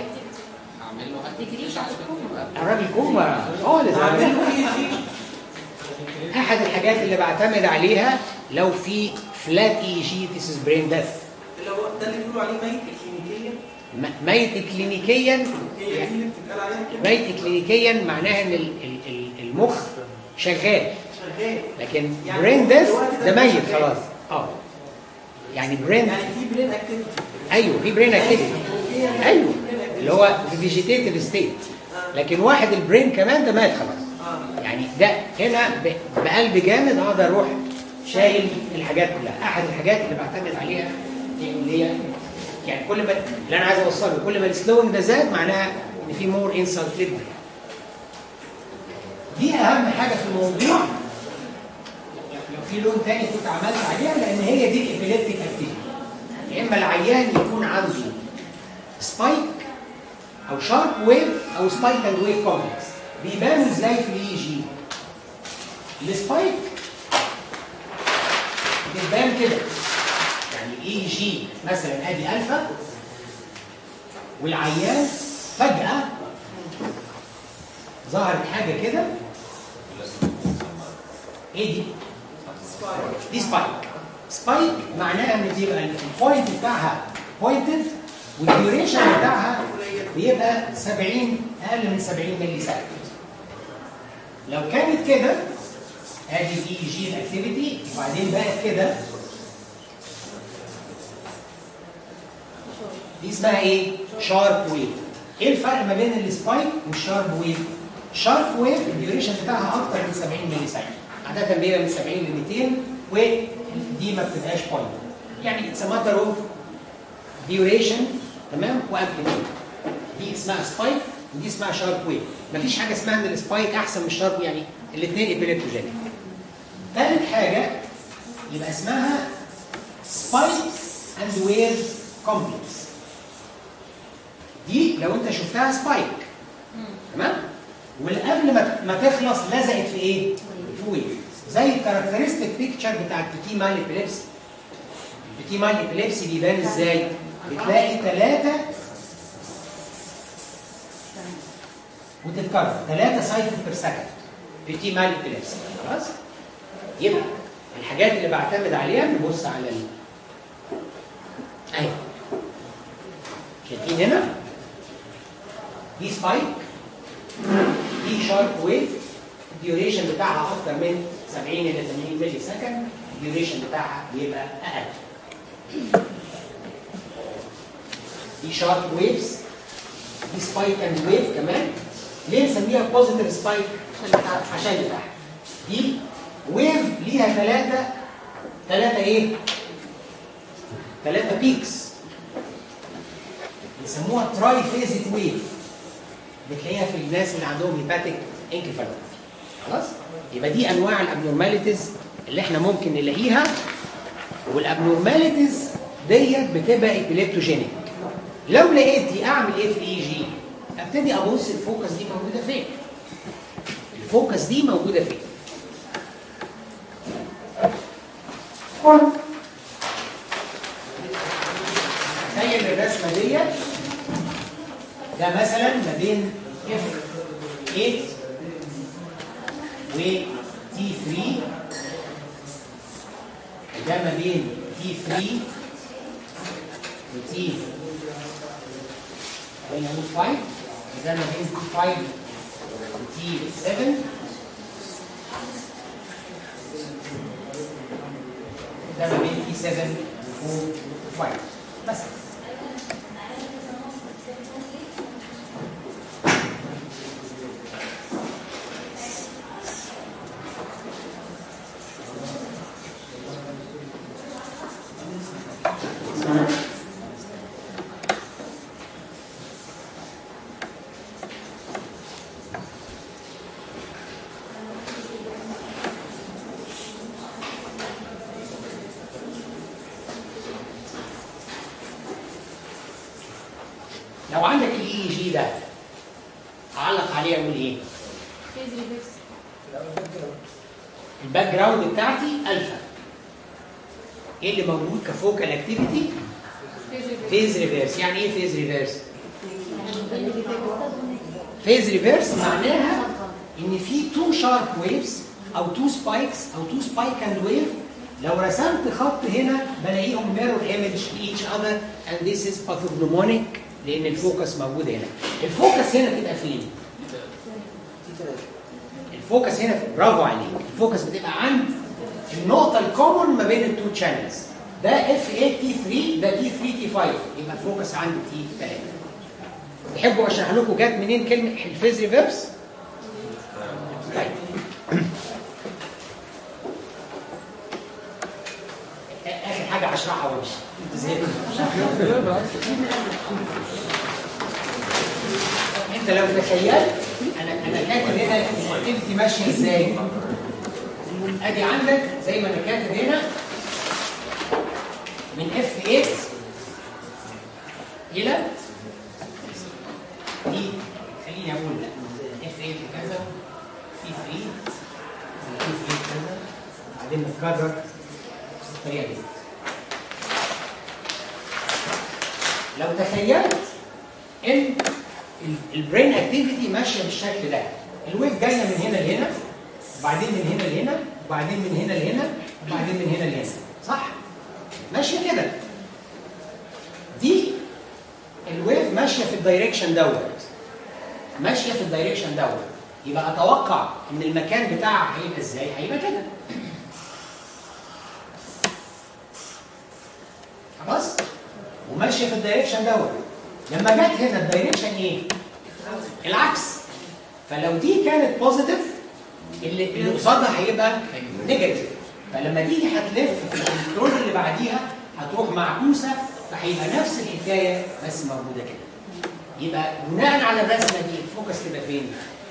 الراجل كوما خالص. احد الحاجات اللي بعتمد عليها لو في فلات اي جي ذيس از برين ديث. اللي هو ده اللي بيقولوا عليه ميت كلينيكيا. ميت كلينيكيا ميت كلينيكيا معناها ان المخ شغال شغال لكن برين ديث ده ميت خلاص. اه يعني برين يعني في برين اكتيفيتي. ايوه في برين اكتيفيتي ايوه اللي هو في فيجيتيتيف ستيت. لكن واحد البرين كمان ده مات خلاص. يعني ده هنا بقلب جامد اقدر اروح شايل الحاجات كلها. احد الحاجات اللي بعتمد عليها اللي هي يعني كل ما اللي انا عايز اوصله كل ما السلوينج ده زاد معناها ان في مور انسلت ليبر. دي اهم حاجه في الموضوع. لو في لون تاني كنت عملت عليها لان هي دي الابيليبتيك اكتيفيتي. يا اما العيان يكون عنده سبايك او شارب ويف او سبايك اند ويف كومبلكس. بيبانوا ازاي في الاي جي؟ السبايك بتبان كده. يعني الاي جي مثلا ادي الفا والعيان فجأة ظهرت حاجة كده. ايه دي؟ دي سبايك. سبايك معناها ان بيبقى البوينت بتاعها بوينتد والديوريشن بتاعها بيبقى سبعين اقل من سبعين ملي سكند. لو كانت كده ادي الاي جي الاكتيفيتي وبعدين بقت كده دي اسمها ايه؟ شارب ويف. ايه الفرق ما بين السبايك والشارب ويف؟ الشارب ويف الديوريشن بتاعها اكتر من سبعين ملي سكند. عادة بيبقى من سبعين ل مئتين ودي ما بتبقاش بوينت. يعني اتس ماتر اوف ديوريشن تمام وامبليتيود. دي اسمها سبايك ودي اسمها شارب ويف. مفيش حاجه اسمها ان السبايك احسن من الشارب يعني الاثنين ايبيليبتوجينيك. ثالث حاجه يبقى اسمها سبايك اند ويف كومبلكس. دي لو انت شفتها سبايك تمام والقبل ما ما تخلص لزقت في ايه؟ في ويف. زي الكاركترستيك بيكتشر بتاع البيتي مال ابيليبسي. البيتي مال ابيليبسي بيبان ازاي؟ بتلاقي ثلاثه وتتكرر ثلاثه سايكل بير سكند. في تي مال ابيليبسي. خلاص؟ يبقى الحاجات اللي بعتمد عليها نبص على ال اهي شايفين هنا دي سبايك، دي شارب ويف، الديوريشن بتاعها اكتر من سبعين الى ثمانين ملي سكند، الديوريشن بتاعها بيبقى اقل. دي شارب ويفز، دي سبايك اند ويف كمان. ليه نسميها بوزيتيف سبايك؟ عشان اللي تحت دي ويف ليها ثلاثة ثلاثة ايه؟ ثلاثة بيكس بيسموها تراي فيزيت ويف، بتلاقيها في الناس اللي عندهم هيباتيك انكفالوباثي. خلاص؟ يبقى دي انواع الابنورماليتيز اللي احنا ممكن نلاقيها، والابنورماليتيز ديت بتبقى ابيليبتوجينيك. لو لقيتي اعمل ايه في الاي جي؟ ابتدي ابص الفوكس دي موجوده فين؟ الفوكس دي موجوده فين؟ تخيل الرسمه ديت، ده مثلا ما بين اف ثمانية و تي ثلاثة، ده ما بين تي ثلاثة و تي خلينا نقول خمسة، ده ما بين تي خمسة و تي سبعة، ده ما بين تي سبعة و خمسة مثلا. لو عندك الاي جي ده اعلق عليه اقول ايه؟ الباك جراوند بتاعتي الفا. ايه اللي موجود كفوكال اكتيفيتي؟ فيز ريفيرس. يعني ايه فيز ريفيرس؟ فيز ريفيرس معناها ان في تو شارب ويفز او تو سبايكس او تو سبايك اند ويف، لو رسمت خط هنا بلاقيهم ميرور ايمج لايتش اذر اند ذيس از باثوجنومونيك لان الفوكس موجود هنا. الفوكس هنا تبقى فين؟ الفوكس هنا برافو عليك، الفوكس بتبقى عند النقطه الكومن ما بين التو شانلز. ده اف ثمانية تي ثلاثة، ده تي ثلاثة تي خمسة، يبقى الفوكس عند تي ثلاثة. تحبوا اشرح لكم جت منين كلمه الفيز ريفيرس؟ طيب اخر حاجه هشرحها وامشي، انت زهقت. انت لو تخيلت انا انا كاتب هنا الاكتيفيتي ماشيه ازاي؟ ادي عندك زي ما انا كاتب هنا من اف ثمانية الى دي، خليني اقول اف ثمانية كذا، تي ثلاثة تي ثلاثة كذا، بعدين نتكرر بالطريقه دي. لو تخيلت ان البرين اكتيفيتي ماشيه بالشكل ده، الويف جايه من هنا لهنا، وبعدين من هنا لهنا، وبعدين من هنا لهنا، وبعدين من هنا لهنا، صح؟ ماشيه كده. دي الويف ماشيه في الدايركشن دوت، ماشيه في الدايركشن دوت، يبقى اتوقع ان المكان بتاعها هيبقى ازاي؟ هيبقى كده. خلاص؟ وماشيه في الدايركشن دوت. لما جت هنا الدايركشن ايه؟ العكس. فلو دي كانت بوزيتيف اللي اللي قصادها هيبقى نيجاتيف. فلما دي هتلف في الكنترول اللي بعديها هتروح معكوسه، فهيبقى نفس الحكايه بس موجوده كده. يبقى بناء على الرسمه دي الفوكس تبقى فين؟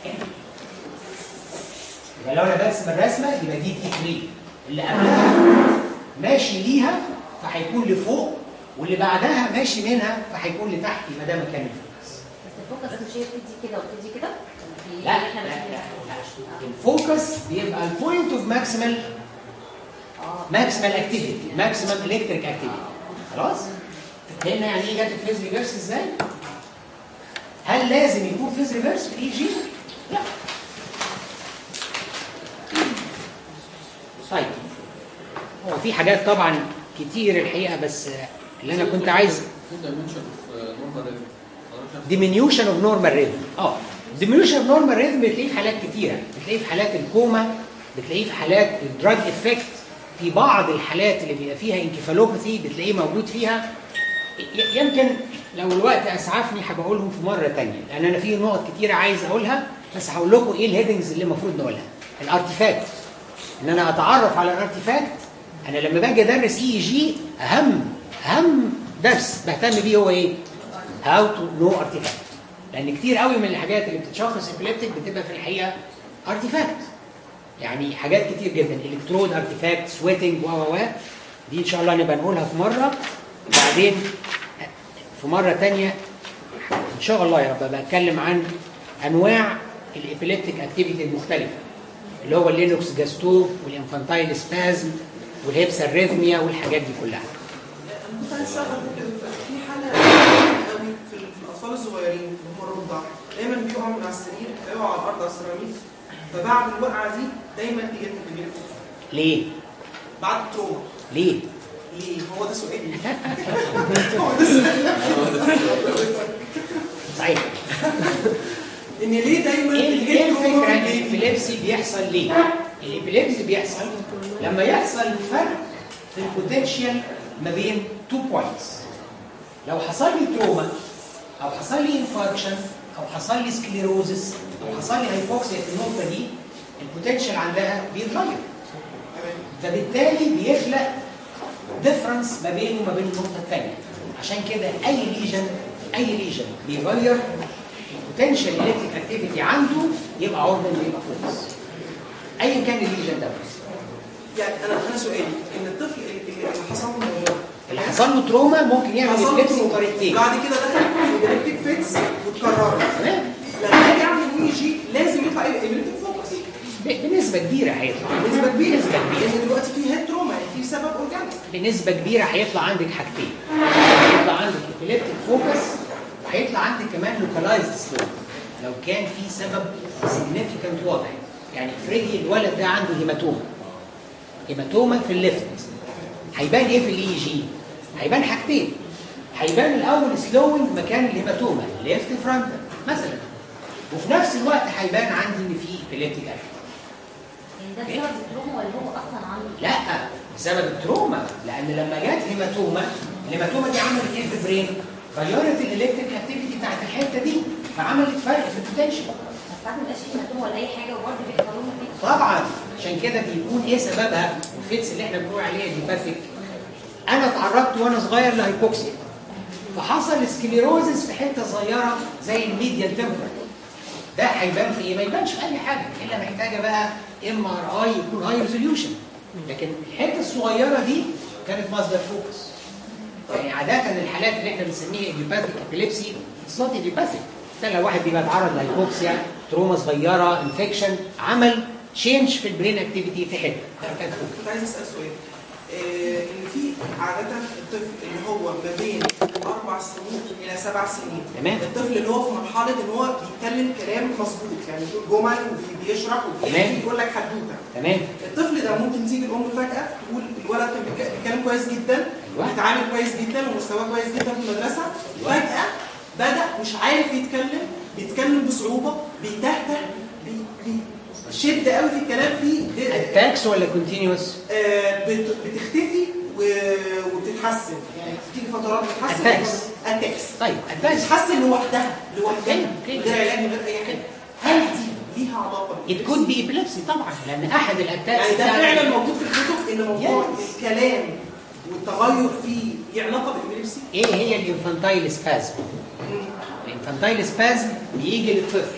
يبقى لو انا برسم الرسمه يبقى دي تي ثلاثة اللي قبلها ماشي ليها فهيكون لفوق، واللي بعدها ماشي منها فهيكون لتحت، يبقى ده مكان الفوكس. بس الفوكس مش هي بتدي كده وبتدي كده؟ لا لا لا الفوكس بيبقى البوينت اوف ماكسيمال ماكسيمال اكتيفيتي، ماكسيمال الكتريك اكتيفيتي. خلاص؟ فهمنا يعني ايه جت الفيز ريفيرس ازاي؟ هل لازم يكون فيز ريفيرس في الاي جي؟ لا. طيب هو في حاجات طبعا كتير الحقيقه، بس اللي انا كنت عايز diminution of normal rhythm. اه diminution of normal rhythm بتلاقيه في حالات كتيره، بتلاقيه في حالات الكوما، بتلاقيه في حالات الدراج افكت، في بعض الحالات اللي بيبقى فيها انكفالوباثي بتلاقيه موجود فيها. يمكن لو الوقت اسعفني هبقولهم في مره ثانيه، لان انا في نقط كتيره عايز اقولها، بس هقول لكم ايه الهيدنجز اللي المفروض نقولها. الارتيفاكت، ان انا اتعرف على الارتيفاكت. انا لما باجي ادرس اي جي اهم اهم درس بهتم بيه هو ايه؟ هاو تو نو ارتيفاكت. لان كتير قوي من الحاجات اللي بتتشخص ابيليبتيك بتبقى في الحقيقه ارتيفاكت. يعني حاجات كتير جدا، الكترود ارتيفاكت، سويتنج و و دي ان شاء الله نبقى نقولها في مره، وبعدين في مره ثانيه ان شاء الله يا رب بتكلم عن انواع الابيليبتيك اكتيفيتي المختلفه، اللي هو اللينوكس جاستو والانفانتايل سبازم والهيبساريثميا والحاجات دي كلها. في حاله قوي في الاطفال الصغيرين اللي هم الرضع، دايما بيقعوا من على السرير، بيقعوا على الارض على السيراميك، فبعد الوقعه دي دايما تيجي تجيب. ليه؟ بعد التروما. ليه؟ ليه؟ هو ده سؤالي. هو ده سؤالي. صحيح. ان ليه دايما ايه الفكره ان الابيليبسي بيحصل ليه؟ الابيليبسي بيحصل لما يحصل فرق في البوتنشال ما بين تو بوينتس. لو حصل لي تروما او حصل لي انفاركشن او حصل لي سكليروزس او حصل لي هايبوكسيا في النقطه دي، البوتنشال عندها بيتغير، فبالتالي بيخلق ديفرنس ما بينه وما بين النقطه الثانيه. عشان كده اي ليجن اي ليجن بيغير البوتنشال الكتريك اكتيفيتي عنده، يبقى عرضه يبقى فوكس ايا كان الليجن ده. يعني انا انا سؤالي ان الطفل اللي حصل له موضوع اللي حصل له تروما ممكن يعمل ابيليبسي بطريقتين، بعد كده دخل في ابيليبتيك فيتس واتكررت. تمام. لما اجي اعمل اي جي لازم يطلع ابيليبتيك فوكس بنسبه كبيره هيطلع. بنسبه كبيره بنسبه كبيره لان دلوقتي في هيد تروما، يعني في سبب اورجانيك. بنسبه كبيره هيطلع عندك حاجتين، هيطلع عندك ابيليبتيك فوكس، وهيطلع عندك كمان لوكالايزد سلو لو كان في سبب سيجنيفيكانت واضح. يعني افرضي الولد ده عنده هيماتوما، هيماتوما في الليفت، هيبان ايه في الاي جي؟ هيبان حاجتين. هيبان الاول سلوينج مكان الهيماتوما ليفت فرونت مثلا، وفي نفس الوقت هيبان عندي ان في ابيليبتيك اكتيفيتي. ده بسبب التروما ولا هو اصلا عنده؟ لا، بسبب التروما، لان لما جت هيماتوما، الهيماتوما دي عملت ايه في البرين؟ غيرت الالكتريك اكتيفيتي بتاعت الحته دي، فعملت فرق في البوتنشال. بس ساعات ما بيبقاش فيه هيماتوما ولا اي حاجه وبرضه بيحصلوا له طبعا، عشان كده بيكون ايه سببها؟ الفيتس اللي احنا بنقول عليها دي باثيك. انا اتعرضت وانا صغير لهايبوكسيا، فحصل سكليروزس في حته صغيره زي الميديال تمبر. ده هيبان في ايه؟ ما يبانش في اي حاجه الا محتاجه بقى ام ار اي يكون هاي ريزوليوشن، لكن الحته الصغيره دي كانت مصدر فوكس. يعني عاده الحالات اللي احنا بنسميها ايديوباثيك ابيليبسي صوت ايديوباثيك، ده لو واحد بيبقى اتعرض لهايبوكسيا، تروما صغيره، انفكشن، عمل تشينج في البرين اكتيفيتي في حته، ده كان فوكس. كنت عايز اسال سؤال، إيه ان في عاده الطفل اللي هو ما بين اربع سنين الى سبع سنين، تمام، الطفل اللي هو في مرحله ان هو بيتكلم كلام مظبوط، يعني بيقول جمل وبيشرح وبيقول لك حدوته، تمام، الطفل ده ممكن تيجي الام فجاه تقول الولد كان بيتكلم كويس جدا، بيتعامل كويس جدا ومستواه كويس جدا في المدرسه، فجاه بدا مش عارف يتكلم، بيتكلم بصعوبه، بيتهته، بي بي شد قوي في الكلام، في اتاكس ولا كونتينيوس؟ آه بتختفي وبتتحسن، يعني بتيجي فترات بتتحسن. اتاكس اتاكس طيب اتاكس بتتحسن لوحدها لوحدها من غير علاج من غير اي حاجه. هل دي ليها علاقه It could be epilepsy طبعا، لان احد الاتاكس يعني ده فعلا موجود في الكتب ان موضوع yes. الكلام والتغير فيه ليه علاقه بالابيليبسي؟ ايه هي الانفانتايل سبازم؟ الانفانتايل سبازم بيجي للطفل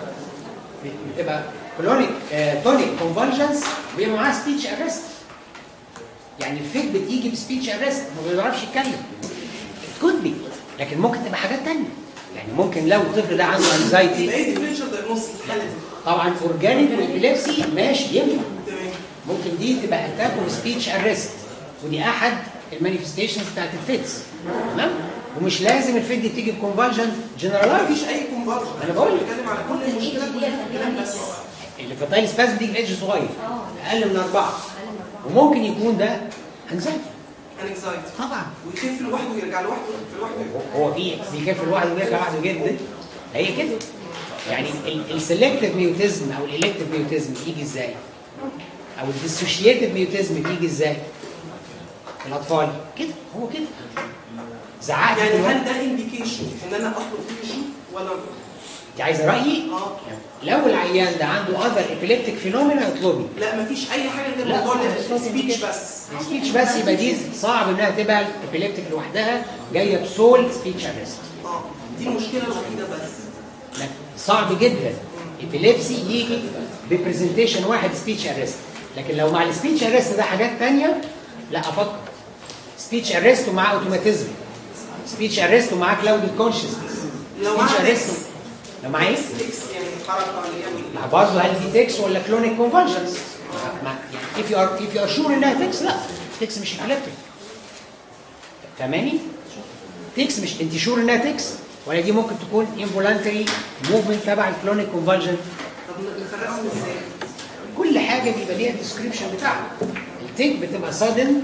بتبقى كلونيك تونيك كونفولجنس ويبقى معاه سبيتش ارست. يعني الفيت بتيجي بسبيتش ارست، ما بيعرفش يتكلم. كود بي، لكن ممكن تبقى حاجات ثانيه. يعني ممكن لو الطفل ده عنده انزايتي، يبقى ايه الديفرنشال دايجنوستس في الحاله دي؟ طبعا اورجانيك والابيليبسي ماشي ينفع. ممكن دي تبقى اتاك وسبيتش ارست، ودي احد المانيفستيشنز بتاعت الفيتس، تمام؟ ومش لازم الفيت دي تيجي بكونفالجن جنرالايز. مفيش اي كونفالجن، انا بقول لك بتكلم على كل المشكله كلها في الكلام بس. الانفانتايل سبازم دي ايدج صغير اقل من اربعه، وممكن يكون ده انزايتي انكزايتي طبعا، ويخف لوحده ويرجع لوحده في لوحده. هو في بيخف لوحده ويرجع لوحده جدا، هي كده. يعني السلكتيف ميوتيزم او الالكتيف ميوتيزم يجي ازاي؟ او الديسوشيتيف ميوتيزم بيجي ازاي؟ في الاطفال كده، هو كده زعقت يعني هل ده انديكيشن ان انا اطلب اي جي ولا انت عايزه رايي؟ اه لو العيان ده عنده اذر ابيليبتيك فينومينا اطلبي. لا مفيش اي حاجه غير لا، موضوع لا، السبيتش بس. سبيتش بس يبقى دي صعب انها تبقى ابيليبتيك لوحدها جايه بسول سبيتش ارست. اه دي المشكله الوحيده بس. لا صعب جدا ابيليبسي يجي ببرزنتيشن واحد سبيتش ارست، لكن لو مع السبيتش ارست ده حاجات ثانيه لا افكر. سبيتش ارست ومعاه اوتوماتيزم، سبيتش ارست ومعاه كلاودد كونشسنس، لو معاه سبيتش ارست لو معاه ايه؟ تكس يعني حركه اللي هي لا برضه هل دي تكس ولا كلونيك كونفالجنس؟ if you are if you are sure انها تكس لا تكس مش ابيليبتيك. فاهماني؟ تكس مش انت شور انها تكس ولا دي ممكن تكون انفولانتري موفمنت تبع الكلونيك كونفالجن؟ طب نفرقهم ازاي؟ كل حاجه بيبقى ليها الديسكريبشن بتاعها. التك بتبقى sudden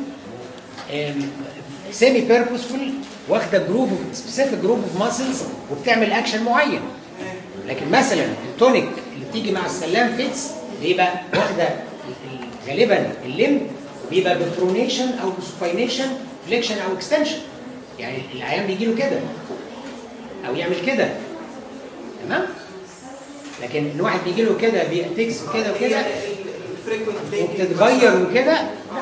سيمي بيربوسفول واخده جروب سبيسيفيك جروب اوف ماسلز وبتعمل اكشن معين. لكن مثلا التونيك اللي بتيجي مع السلام فيتس بيبقى واخده غالبا الليم بيبقى ببرونيشن او بسوباينيشن فليكشن او اكستنشن، يعني العيان بيجي له كده او يعمل كده تمام. لكن ان واحد بيجي له كده بيتكس كده وكده وبتتغير وكده،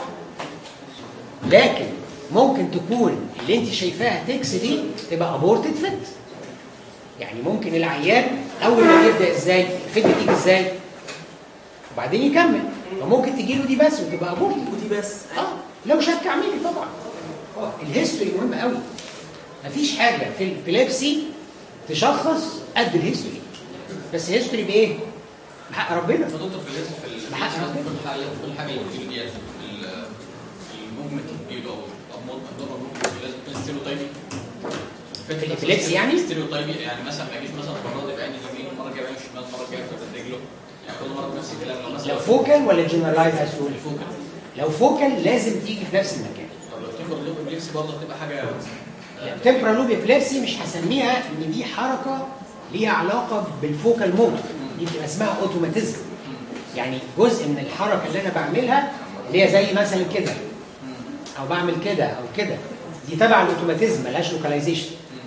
لكن ممكن تكون اللي انت شايفاها تكس دي تبقى ابورتد فيت. يعني ممكن العيان اول ما يبدا ازاي الفيت تيجي ازاي وبعدين يكمل، فممكن تجي له دي بس وتبقى ابورتد ودي بس. اه لو شك اعملي طبعا. اه الهيستوري مهم قوي. مفيش حاجه في الابيليبسي تشخص قد الهيستوري، بس هيستوري بايه؟ بحق ربنا. دكتور في الهيستوري في بحق ربنا كل حاجه كل حاجه اللي بتقول ديت الموفمنت اللي او الامراض الدور لازم تكون ستيريوتايبي في الابيليبسي يعني ستيريوتايبي، يعني مثلا ما يجيش مثلا المره دي بعين اليمين المره الجايه بعين الشمال المره الجايه في رجله، يعني كل مره نفس الكلام. لو مثلا لو فوكال ولا جنرالايز هتقول؟ فوكال. لو فوكال لازم تيجي في نفس المكان. طب لو تمبر لوب ابليبسي برضه هتبقى حاجه تمبرال لوب ابليبسي مش هسميها ان دي حركه ليها علاقه بالفوكال موتور، دي بتبقى اسمها اوتوماتيزم. يعني جزء من الحركه اللي انا بعملها اللي هي زي مثلا كده او بعمل كده او كده، دي تبع الاوتوماتيزم ملهاش لوكاليزيشن.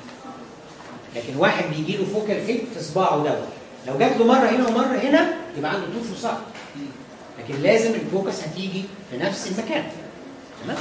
لكن واحد بيجي له فوكال فيت في صباعه دوت، لو جات له مره هنا ومره هنا يبقى عنده طول صعب، لكن لازم الفوكس هتيجي في نفس المكان. تمام؟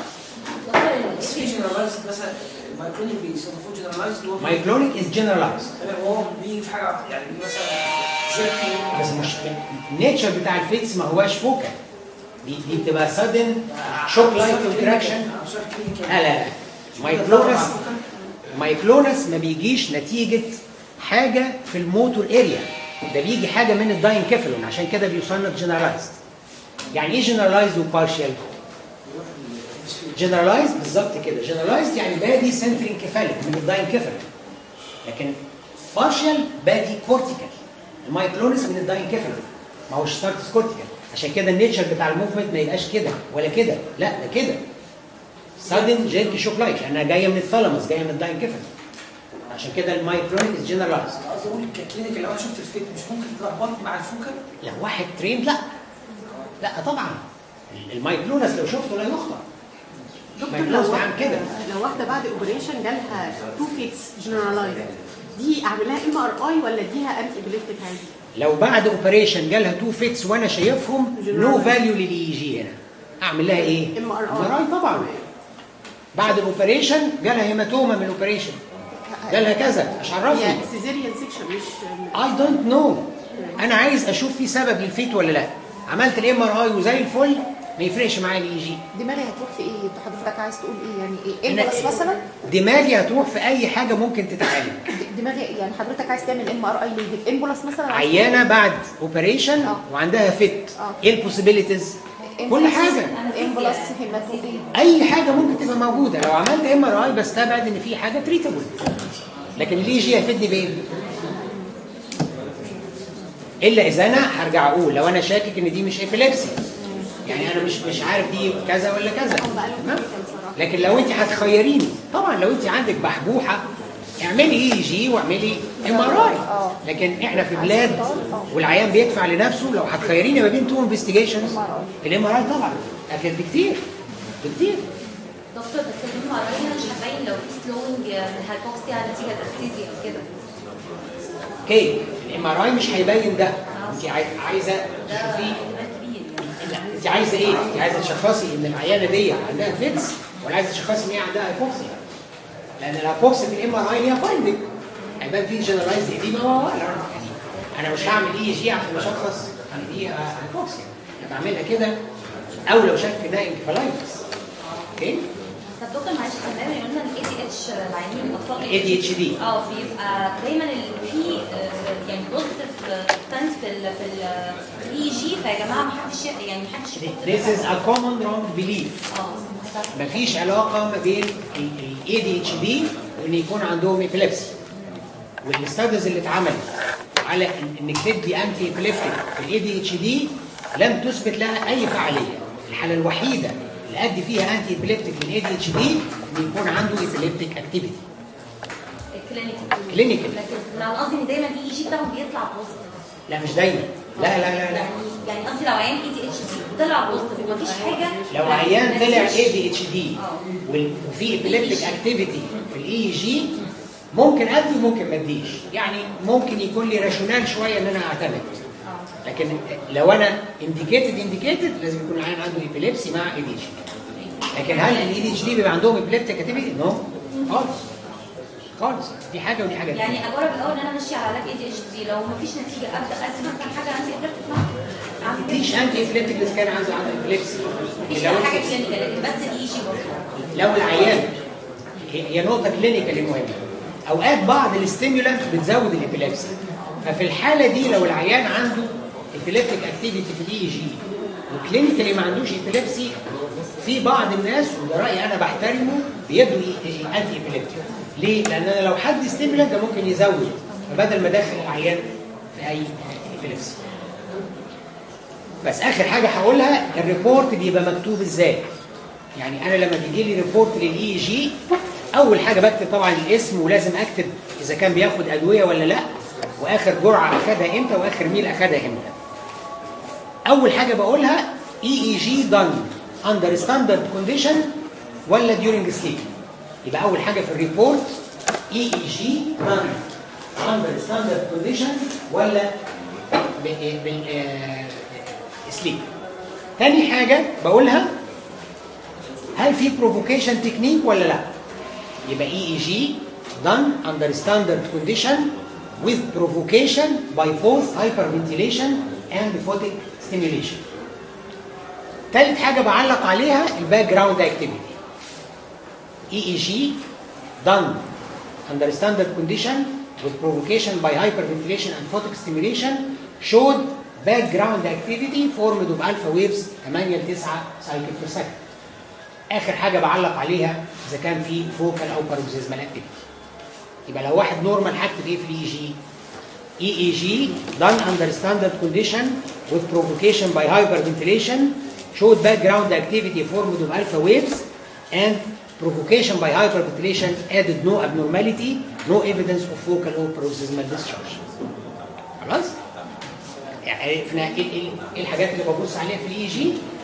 في جنرالايزد مثلا مايكلونيك بيصنفوه جنرالايزد هو مايكلونيك از جنرالايزد. هو بيجي في حاجه يعني بيجي مثلا جيركي بس مش النيتشر بتاع الفيتس ما هواش فوكال، دي دي بتبقى سادن شوك لايك كونتراكشن. لا لا لا مايكلونس مايكلونس ما بيجيش نتيجه حاجه في الموتور اريا، ده بيجي حاجه من الداينكيفالون، عشان كده بيصنف جنرالايزد. يعني ايه جنرالايزد وبارشال؟ جنرالايزد بالظبط كده، جنرالايزد يعني بادي سنترينكيفاليك من الداينكيفالون، لكن بارشال بادي كورتيكال. المايكلونس من الداينكيفالون ما هوش ستارتس كورتيكال، عشان كده النيتشر بتاع الموفمنت ما يبقاش كده ولا كده، لا ده كده سادن جيركي شوك لايك لانها جايه من الثالاموس جايه من الداينكيفالون، عشان كده المايكلونيك از جنرالايزد. قصدي اقول ككلينيك لو انا شفت الفيت مش ممكن تلخبط مع الفوكال؟ لو واحد ترين لا لا طبعا المايكلونس لو شفته لا يخطئ. دكتور لو كده لو واحده بعد اوبريشن جالها تو فيتس جنرالايزد دي اعمل لها ام ار اي ولا اديها انتي ابيليبتيك عادي؟ لو بعد اوبريشن جالها تو فيتس وانا شايفهم نو فاليو للاي جي هنا اعمل لها ايه؟ ام ار اي طبعا. بعد الاوبريشن جالها هيماتوما من الاوبريشن جالها كذا مش عرفني. هي سيزيريان سيكشن مش اي دونت نو، انا عايز اشوف في سبب للفيت ولا لا. عملت الام ار اي وزي الفل ما يفرقش معايا الاي جي. دماغي هتروح في ايه؟ حضرتك عايز تقول ايه يعني ايه؟ امبولس مثلا؟ دماغي هتروح في اي حاجه ممكن تتعالج. دماغي يعني حضرتك عايز تعمل ام ار اي ليه؟ امبولس مثلا؟ عيانه بعد اوبريشن وعندها فيت، ايه البوسيبيليتيز؟ كل حاجه امبولس هيماتومي اي حاجه ممكن تبقى موجوده. لو عملت ام ار اي بستبعد ان في حاجه تريتابل، لكن الاي جي هيفيدني بايه؟ الا اذا انا هرجع اقول لو انا شاكك ان دي مش ابيليبسي يعني انا مش مش عارف دي كذا ولا كذا، تمام؟ لكن لو انت هتخيريني طبعا لو انت عندك بحبوحه اعملي اي جي واعملي ام ار اي، لكن احنا في بلاد والعيان بيدفع لنفسه. لو هتخيريني ما بين تو انفستيجيشنز الام ار اي طبعا اكيد بكتير بكتير. دكتور بس الام ار اي مش هتبين لو في سلوينج من الهايبوكسيا نتيجه تركيزي او كده. اوكي الام ار اي مش هيبين ده. انت عايزه تشوفيه، انت عايزه ايه؟ انت عايزه تشخصي ان العيانه دي عندها فيتس ولا عايزه تشخصي ان هي عندها هايبوكسيا؟ لان الهايبوكسيا في الام ار اي ليها فايندنج، هيبان فيه جنرالايز ايديما. يعني انا مش هعمل اي جي عشان اشخص ان دي هايبوكسيا، انا بعملها كده او لو شك انها انكفالايتس. اوكي؟ طب دكتور معلش احنا دايما قلنا الاي دي اتش العيانين الاطفال الاي دي اتش دي اه بيبقى دايما في يعني بوزيتيف ستانس في ال في الاي جي، فيا جماعه ما حدش يعني ما حدش This is a common wrong belief. اه مفيش علاقه ما بين الاي دي اتش دي وان يكون عندهم ايبيليبسي. والاستاديز اللي اتعملت على انك تدي انتي ايبيليبتيك في الاي دي اتش دي لم تثبت لها اي فعاليه. الحاله الوحيده اللي ادي فيها انتي ايبيليبتيك من الاي دي اتش دي ان يكون عنده ايبيليبتيك اكتيفيتي كلينيكال كلينيكال. لكن انا قصدي ان دايما الاي جي بتاعهم بيطلع بوزيتيف. لا مش دايما، لا لا لا لا يعني يعني قصدي لو عيان اي دي اتش دي طلع بوزيتيف مفيش حاجه. لو عيان طلع اي دي اتش دي وفي ايبيليبتيك اكتيفيتي في الاي جي ممكن ادي وممكن ما اديش، يعني ممكن يكون لي راشونال شويه ان انا اعتمد. لكن لو انا انديكيتد انديكيتد لازم يكون العيان عنده ايبيليبسي مع اي دي اتش دي. لكن هل الاي دي اتش دي بيبقى عندهم ايبيليبتيك اكتيفيتي؟ نو خالص خالص. دي حاجه ودي حاجه تانية. يعني اجرب الاول ان انا امشي على علاج اي دي اتش دي، لو مفيش نتيجه ابدا ادي مثلا حاجه انتي ابليبتيك معاها. مفيش انتي ايبيليبتيك بس كان عنده عنده ايبيليبسي. مفيش حاجه كلينيكال لكن بس الاي جي برضه. لو العيان هي نقطه كلينيكال مهمه. اوقات بعض الاستيمولانت بتزود الابيليبسي، ففي الحاله دي لو العيان عنده ابيليبتيك اكتيفيتي في الاي جي وكلينيكالي ما عندوش ابيليبسي، في بعض الناس وده رايي انا بحترمه بيدوا انتي ابيليبتيك. ليه؟ لان انا لو حد ستيمولانت ده ممكن يزود، فبدل ما داخل العيان في اي ابيليبسي. بس اخر حاجه هقولها، الريبورت بيبقى مكتوب ازاي؟ يعني انا لما بيجي لي ريبورت للاي جي اول حاجه بكتب طبعا الاسم، ولازم اكتب اذا كان بياخد ادويه ولا لا، واخر جرعه اخدها امتى، واخر ميل اخدها امتى. اول حاجه بقولها اي اي جي دان اندر ستاندرد كونديشن ولا ديورنج سليب. يبقى اول حاجه في الريبورت اي اي جي دان اندر ستاندرد كونديشن ولا بال سليب. تاني حاجه بقولها هل في بروفوكيشن تكنيك ولا لا. يبقى اي اي جي done under standard condition with provocation by both hyperventilation and photic stimulation. ثالث حاجه بعلق عليها الباك جراوند اكتيفيتي. اي اي جي done under standard condition with provocation by hyperventilation and photic stimulation showed background activity formed of alpha waves ثمانية ل تسعة cycle per second. اخر حاجه بعلق عليها اذا كان في فوكال او باروكسيزمال اكتيفيتي. يبقى لو واحد نورمال هكتب ايه في الاي جي؟ اي اي جي done under standard condition with provocation by hyperventilation showed background activity formed of alpha waves and provocation by hyperventilation added no abnormality, no evidence of focal or paroxysmal discharge. خلاص؟ يعني عرفنا ايه الحاجات اللي ببص عليها في الاي جي.